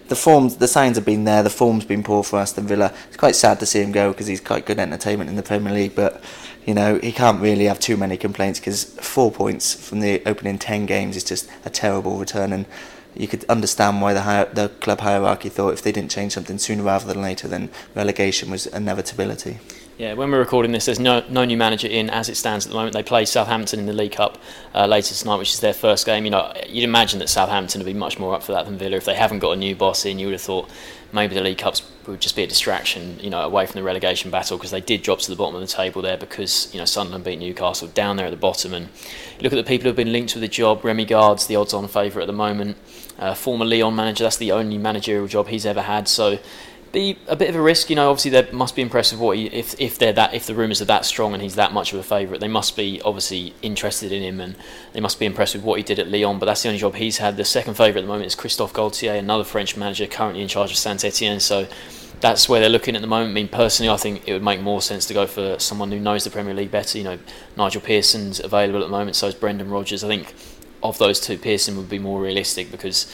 the signs have been there, the form's been poor for Aston Villa. It's quite sad to see him go, because he's quite good entertainment in the Premier League, but he can't really have too many complaints, because 4 points from the opening 10 games is just a terrible return. And you could understand why the club hierarchy thought if they didn't change something sooner rather than later, then relegation was inevitability. Yeah, when we're recording this, there's no new manager in as it stands at the moment. They play Southampton in the League Cup later tonight, which is their first game. You'd imagine that Southampton would be much more up for that than Villa. If they haven't got a new boss in, you would have thought maybe the League Cups would just be a distraction, away from the relegation battle, because they did drop to the bottom of the table there because, Sunderland beat Newcastle down there at the bottom. And you look at the people who have been linked with the job. Remy Gard's the odds-on favourite at the moment. Former Lyon manager, that's the only managerial job he's ever had. So be a bit of a risk, obviously they must be impressed with what if the rumours are that strong and he's that much of a favourite, they must be obviously interested in him, and they must be impressed with what he did at Lyon, but that's the only job he's had. The second favourite at the moment is Christophe Galtier, another French manager currently in charge of Saint-Etienne, so that's where they're looking at the moment. I mean, personally, I think it would make more sense to go for someone who knows the Premier League better. Nigel Pearson's available at the moment, so is Brendan Rodgers. I think of those two, Pearson would be more realistic, because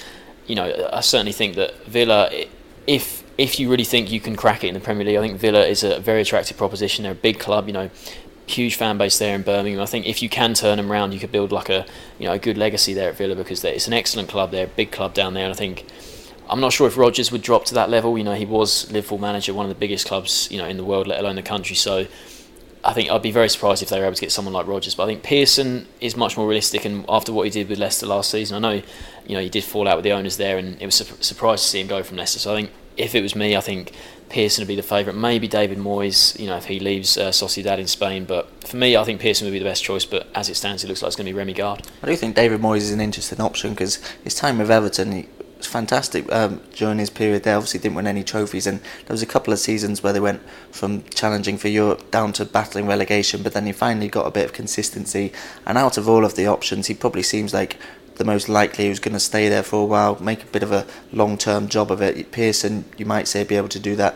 I certainly think that Villa, if you really think you can crack it in the Premier League, I think Villa is a very attractive proposition. They're a big club, huge fan base there in Birmingham. I think if you can turn them around, you could build like a good legacy there at Villa, because it's an excellent club. They're a big club down there, and I think I'm not sure if Rodgers would drop to that level. He was Liverpool manager, one of the biggest clubs, in the world, let alone the country. So I think I'd be very surprised if they were able to get someone like Rodgers. But I think Pearson is much more realistic, and after what he did with Leicester last season, I know, he did fall out with the owners there, and it was surprised to see him go from Leicester. So I think if it was me, I think Pearson would be the favourite. Maybe David Moyes, if he leaves Sociedad in Spain. But for me, I think Pearson would be the best choice. But as it stands, it looks like it's going to be Remy Gard. I do think David Moyes is an interesting option because his time with Everton, he was fantastic during his period there. Obviously didn't win any trophies, and there was a couple of seasons where they went from challenging for Europe down to battling relegation, but then he finally got a bit of consistency, and out of all of the options, he probably seems like the most likely who's going to stay there for a while, make a bit of a long-term job of it. Pearson, you might say, be able to do that.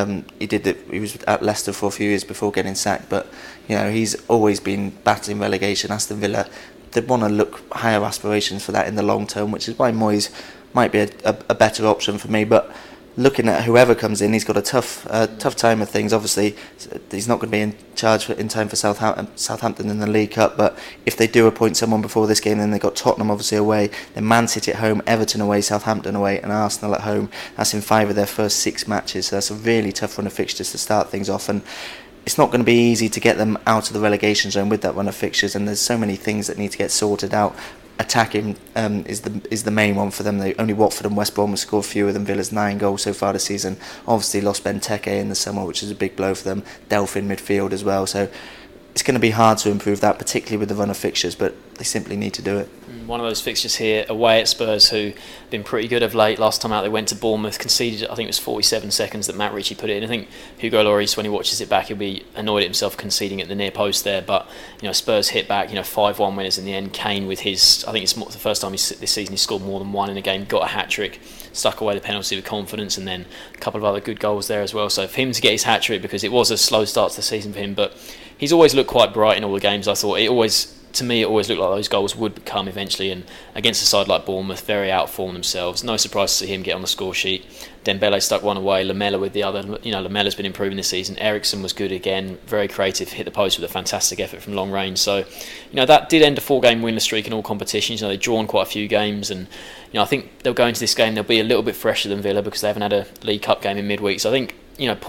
He was at Leicester for a few years before getting sacked, but he's always been battling relegation. Aston Villa, they want to look higher aspirations for that in the long term, which is why Moyes might be a better option for me. But looking at whoever comes in, he's got a tough time of things. Obviously, he's not going to be in charge in time for Southampton in the League Cup, but if they do appoint someone before this game, then they've got Tottenham obviously away, then Man City at home, Everton away, Southampton away, and Arsenal at home. That's in 5 of their first 6 matches, so that's a really tough run of fixtures to start things off, and it's not going to be easy to get them out of the relegation zone with that run of fixtures, and there's so many things that need to get sorted out. Attacking is the main one for them. Only Watford and West Brom have scored fewer than Villa's 9 goals so far this season. Obviously lost Benteke in the summer, which is a big blow for them. Delph in midfield as well. So it's going to be hard to improve that, particularly with the run of fixtures, but they simply need to do it. One of those fixtures here away at Spurs, who have been pretty good of late. Last time out they went to Bournemouth, conceded, I think it was 47 seconds that Matt Ritchie put it in. I think Hugo Lloris, when he watches it back, he'll be annoyed at himself conceding at the near post there. But Spurs hit back, 5-1 winners in the end. Kane with his, I think it's the first time this season he scored more than one in a game, got a hat-trick, stuck away the penalty with confidence, and then a couple of other good goals there as well. So for him to get his hat-trick, because it was a slow start to the season for him, but he's always looked quite bright in all the games. I thought to me, it always looked like those goals would come eventually, and against a side like Bournemouth, very outformed themselves. No surprise to see him get on the score sheet. Dembele stuck one away, Lamela with the other. Lamela's been improving this season. Eriksen was good again, very creative, hit the post with a fantastic effort from long range. So, that did end a 4-game winless streak in all competitions. They've drawn quite a few games, and I think they'll go into this game, they'll be a little bit fresher than Villa because they haven't had a League Cup game in midweek. So I think,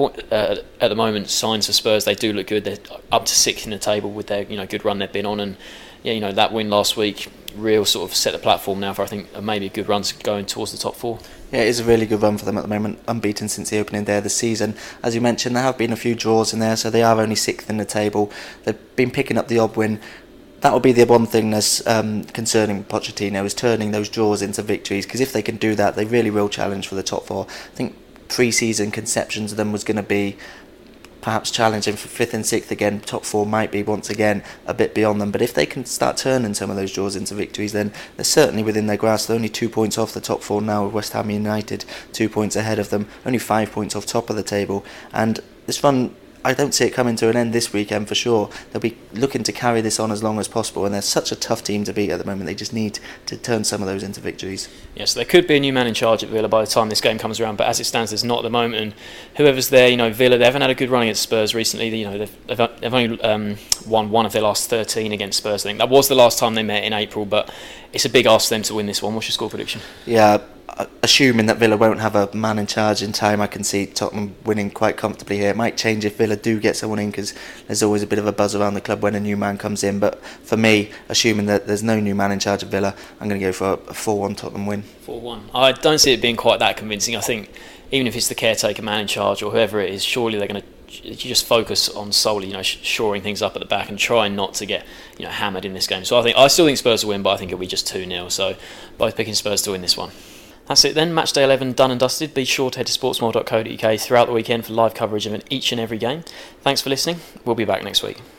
at the moment, signs for Spurs, they do look good. They're up to 6th in the table with their good run they've been on, and that win last week real sort of set the platform now for, I think, maybe a good run going towards the top 4. Yeah, it is a really good run for them at the moment, unbeaten since the opening day of the season. As you mentioned, there have been a few draws in there, so they are only 6th in the table. They've been picking up the odd win. That will be the one thing that's concerning Pochettino, is turning those draws into victories, because if they can do that, they really will challenge for the top 4. I think pre-season conceptions of them was going to be perhaps challenging for 5th and 6th again. Top 4 might be once again a bit beyond them, but if they can start turning some of those draws into victories, then they're certainly within their grasp. They're only 2 points off the top 4 now, with West Ham United 2 points ahead of them, only 5 points off top of the table, and this run, I don't see it coming to an end this weekend for sure. They'll be looking to carry this on as long as possible, and they're such a tough team to beat at the moment. They just need to turn some of those into victories. Yes, there could be a new man in charge at Villa by the time this game comes around, but as it stands, there's not at the moment. And whoever's there, Villa, they haven't had a good run against Spurs recently. They've only won one of their last 13 against Spurs. I think that was the last time they met in April, but it's a big ask for them to win this one. What's your score prediction? Yeah, assuming that Villa won't have a man in charge in time, I can see Tottenham winning quite comfortably here. It might change if Villa do get someone in, because there's always a bit of a buzz around the club when a new man comes in. But for me, assuming that there's no new man in charge of Villa, I'm going to go for a 4-1 Tottenham win. 4-1. I don't see it being quite that convincing. I think even if it's the caretaker man in charge or whoever it is, surely they're going to just focus on solely, shoring things up at the back and trying not to get, hammered in this game. So I still think Spurs will win, but I think it'll be just 2-0. So both picking Spurs to win this one. That's it then, Matchday 11 done and dusted. Be sure to head to sportsmore.co.uk throughout the weekend for live coverage of each and every game. Thanks for listening. We'll be back next week.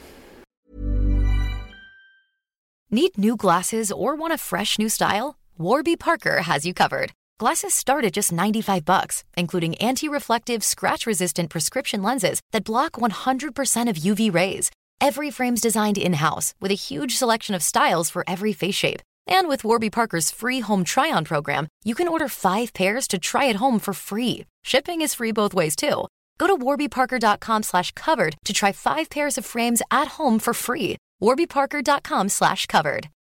Need new glasses or want a fresh new style? Warby Parker has you covered. Glasses start at just $95, including anti-reflective, scratch-resistant prescription lenses that block 100% of UV rays. Every frame's designed in-house with a huge selection of styles for every face shape. And with Warby Parker's free home try-on program, you can order 5 pairs to try at home for free. Shipping is free both ways, too. Go to warbyparker.com/covered to try 5 pairs of frames at home for free. warbyparker.com/covered.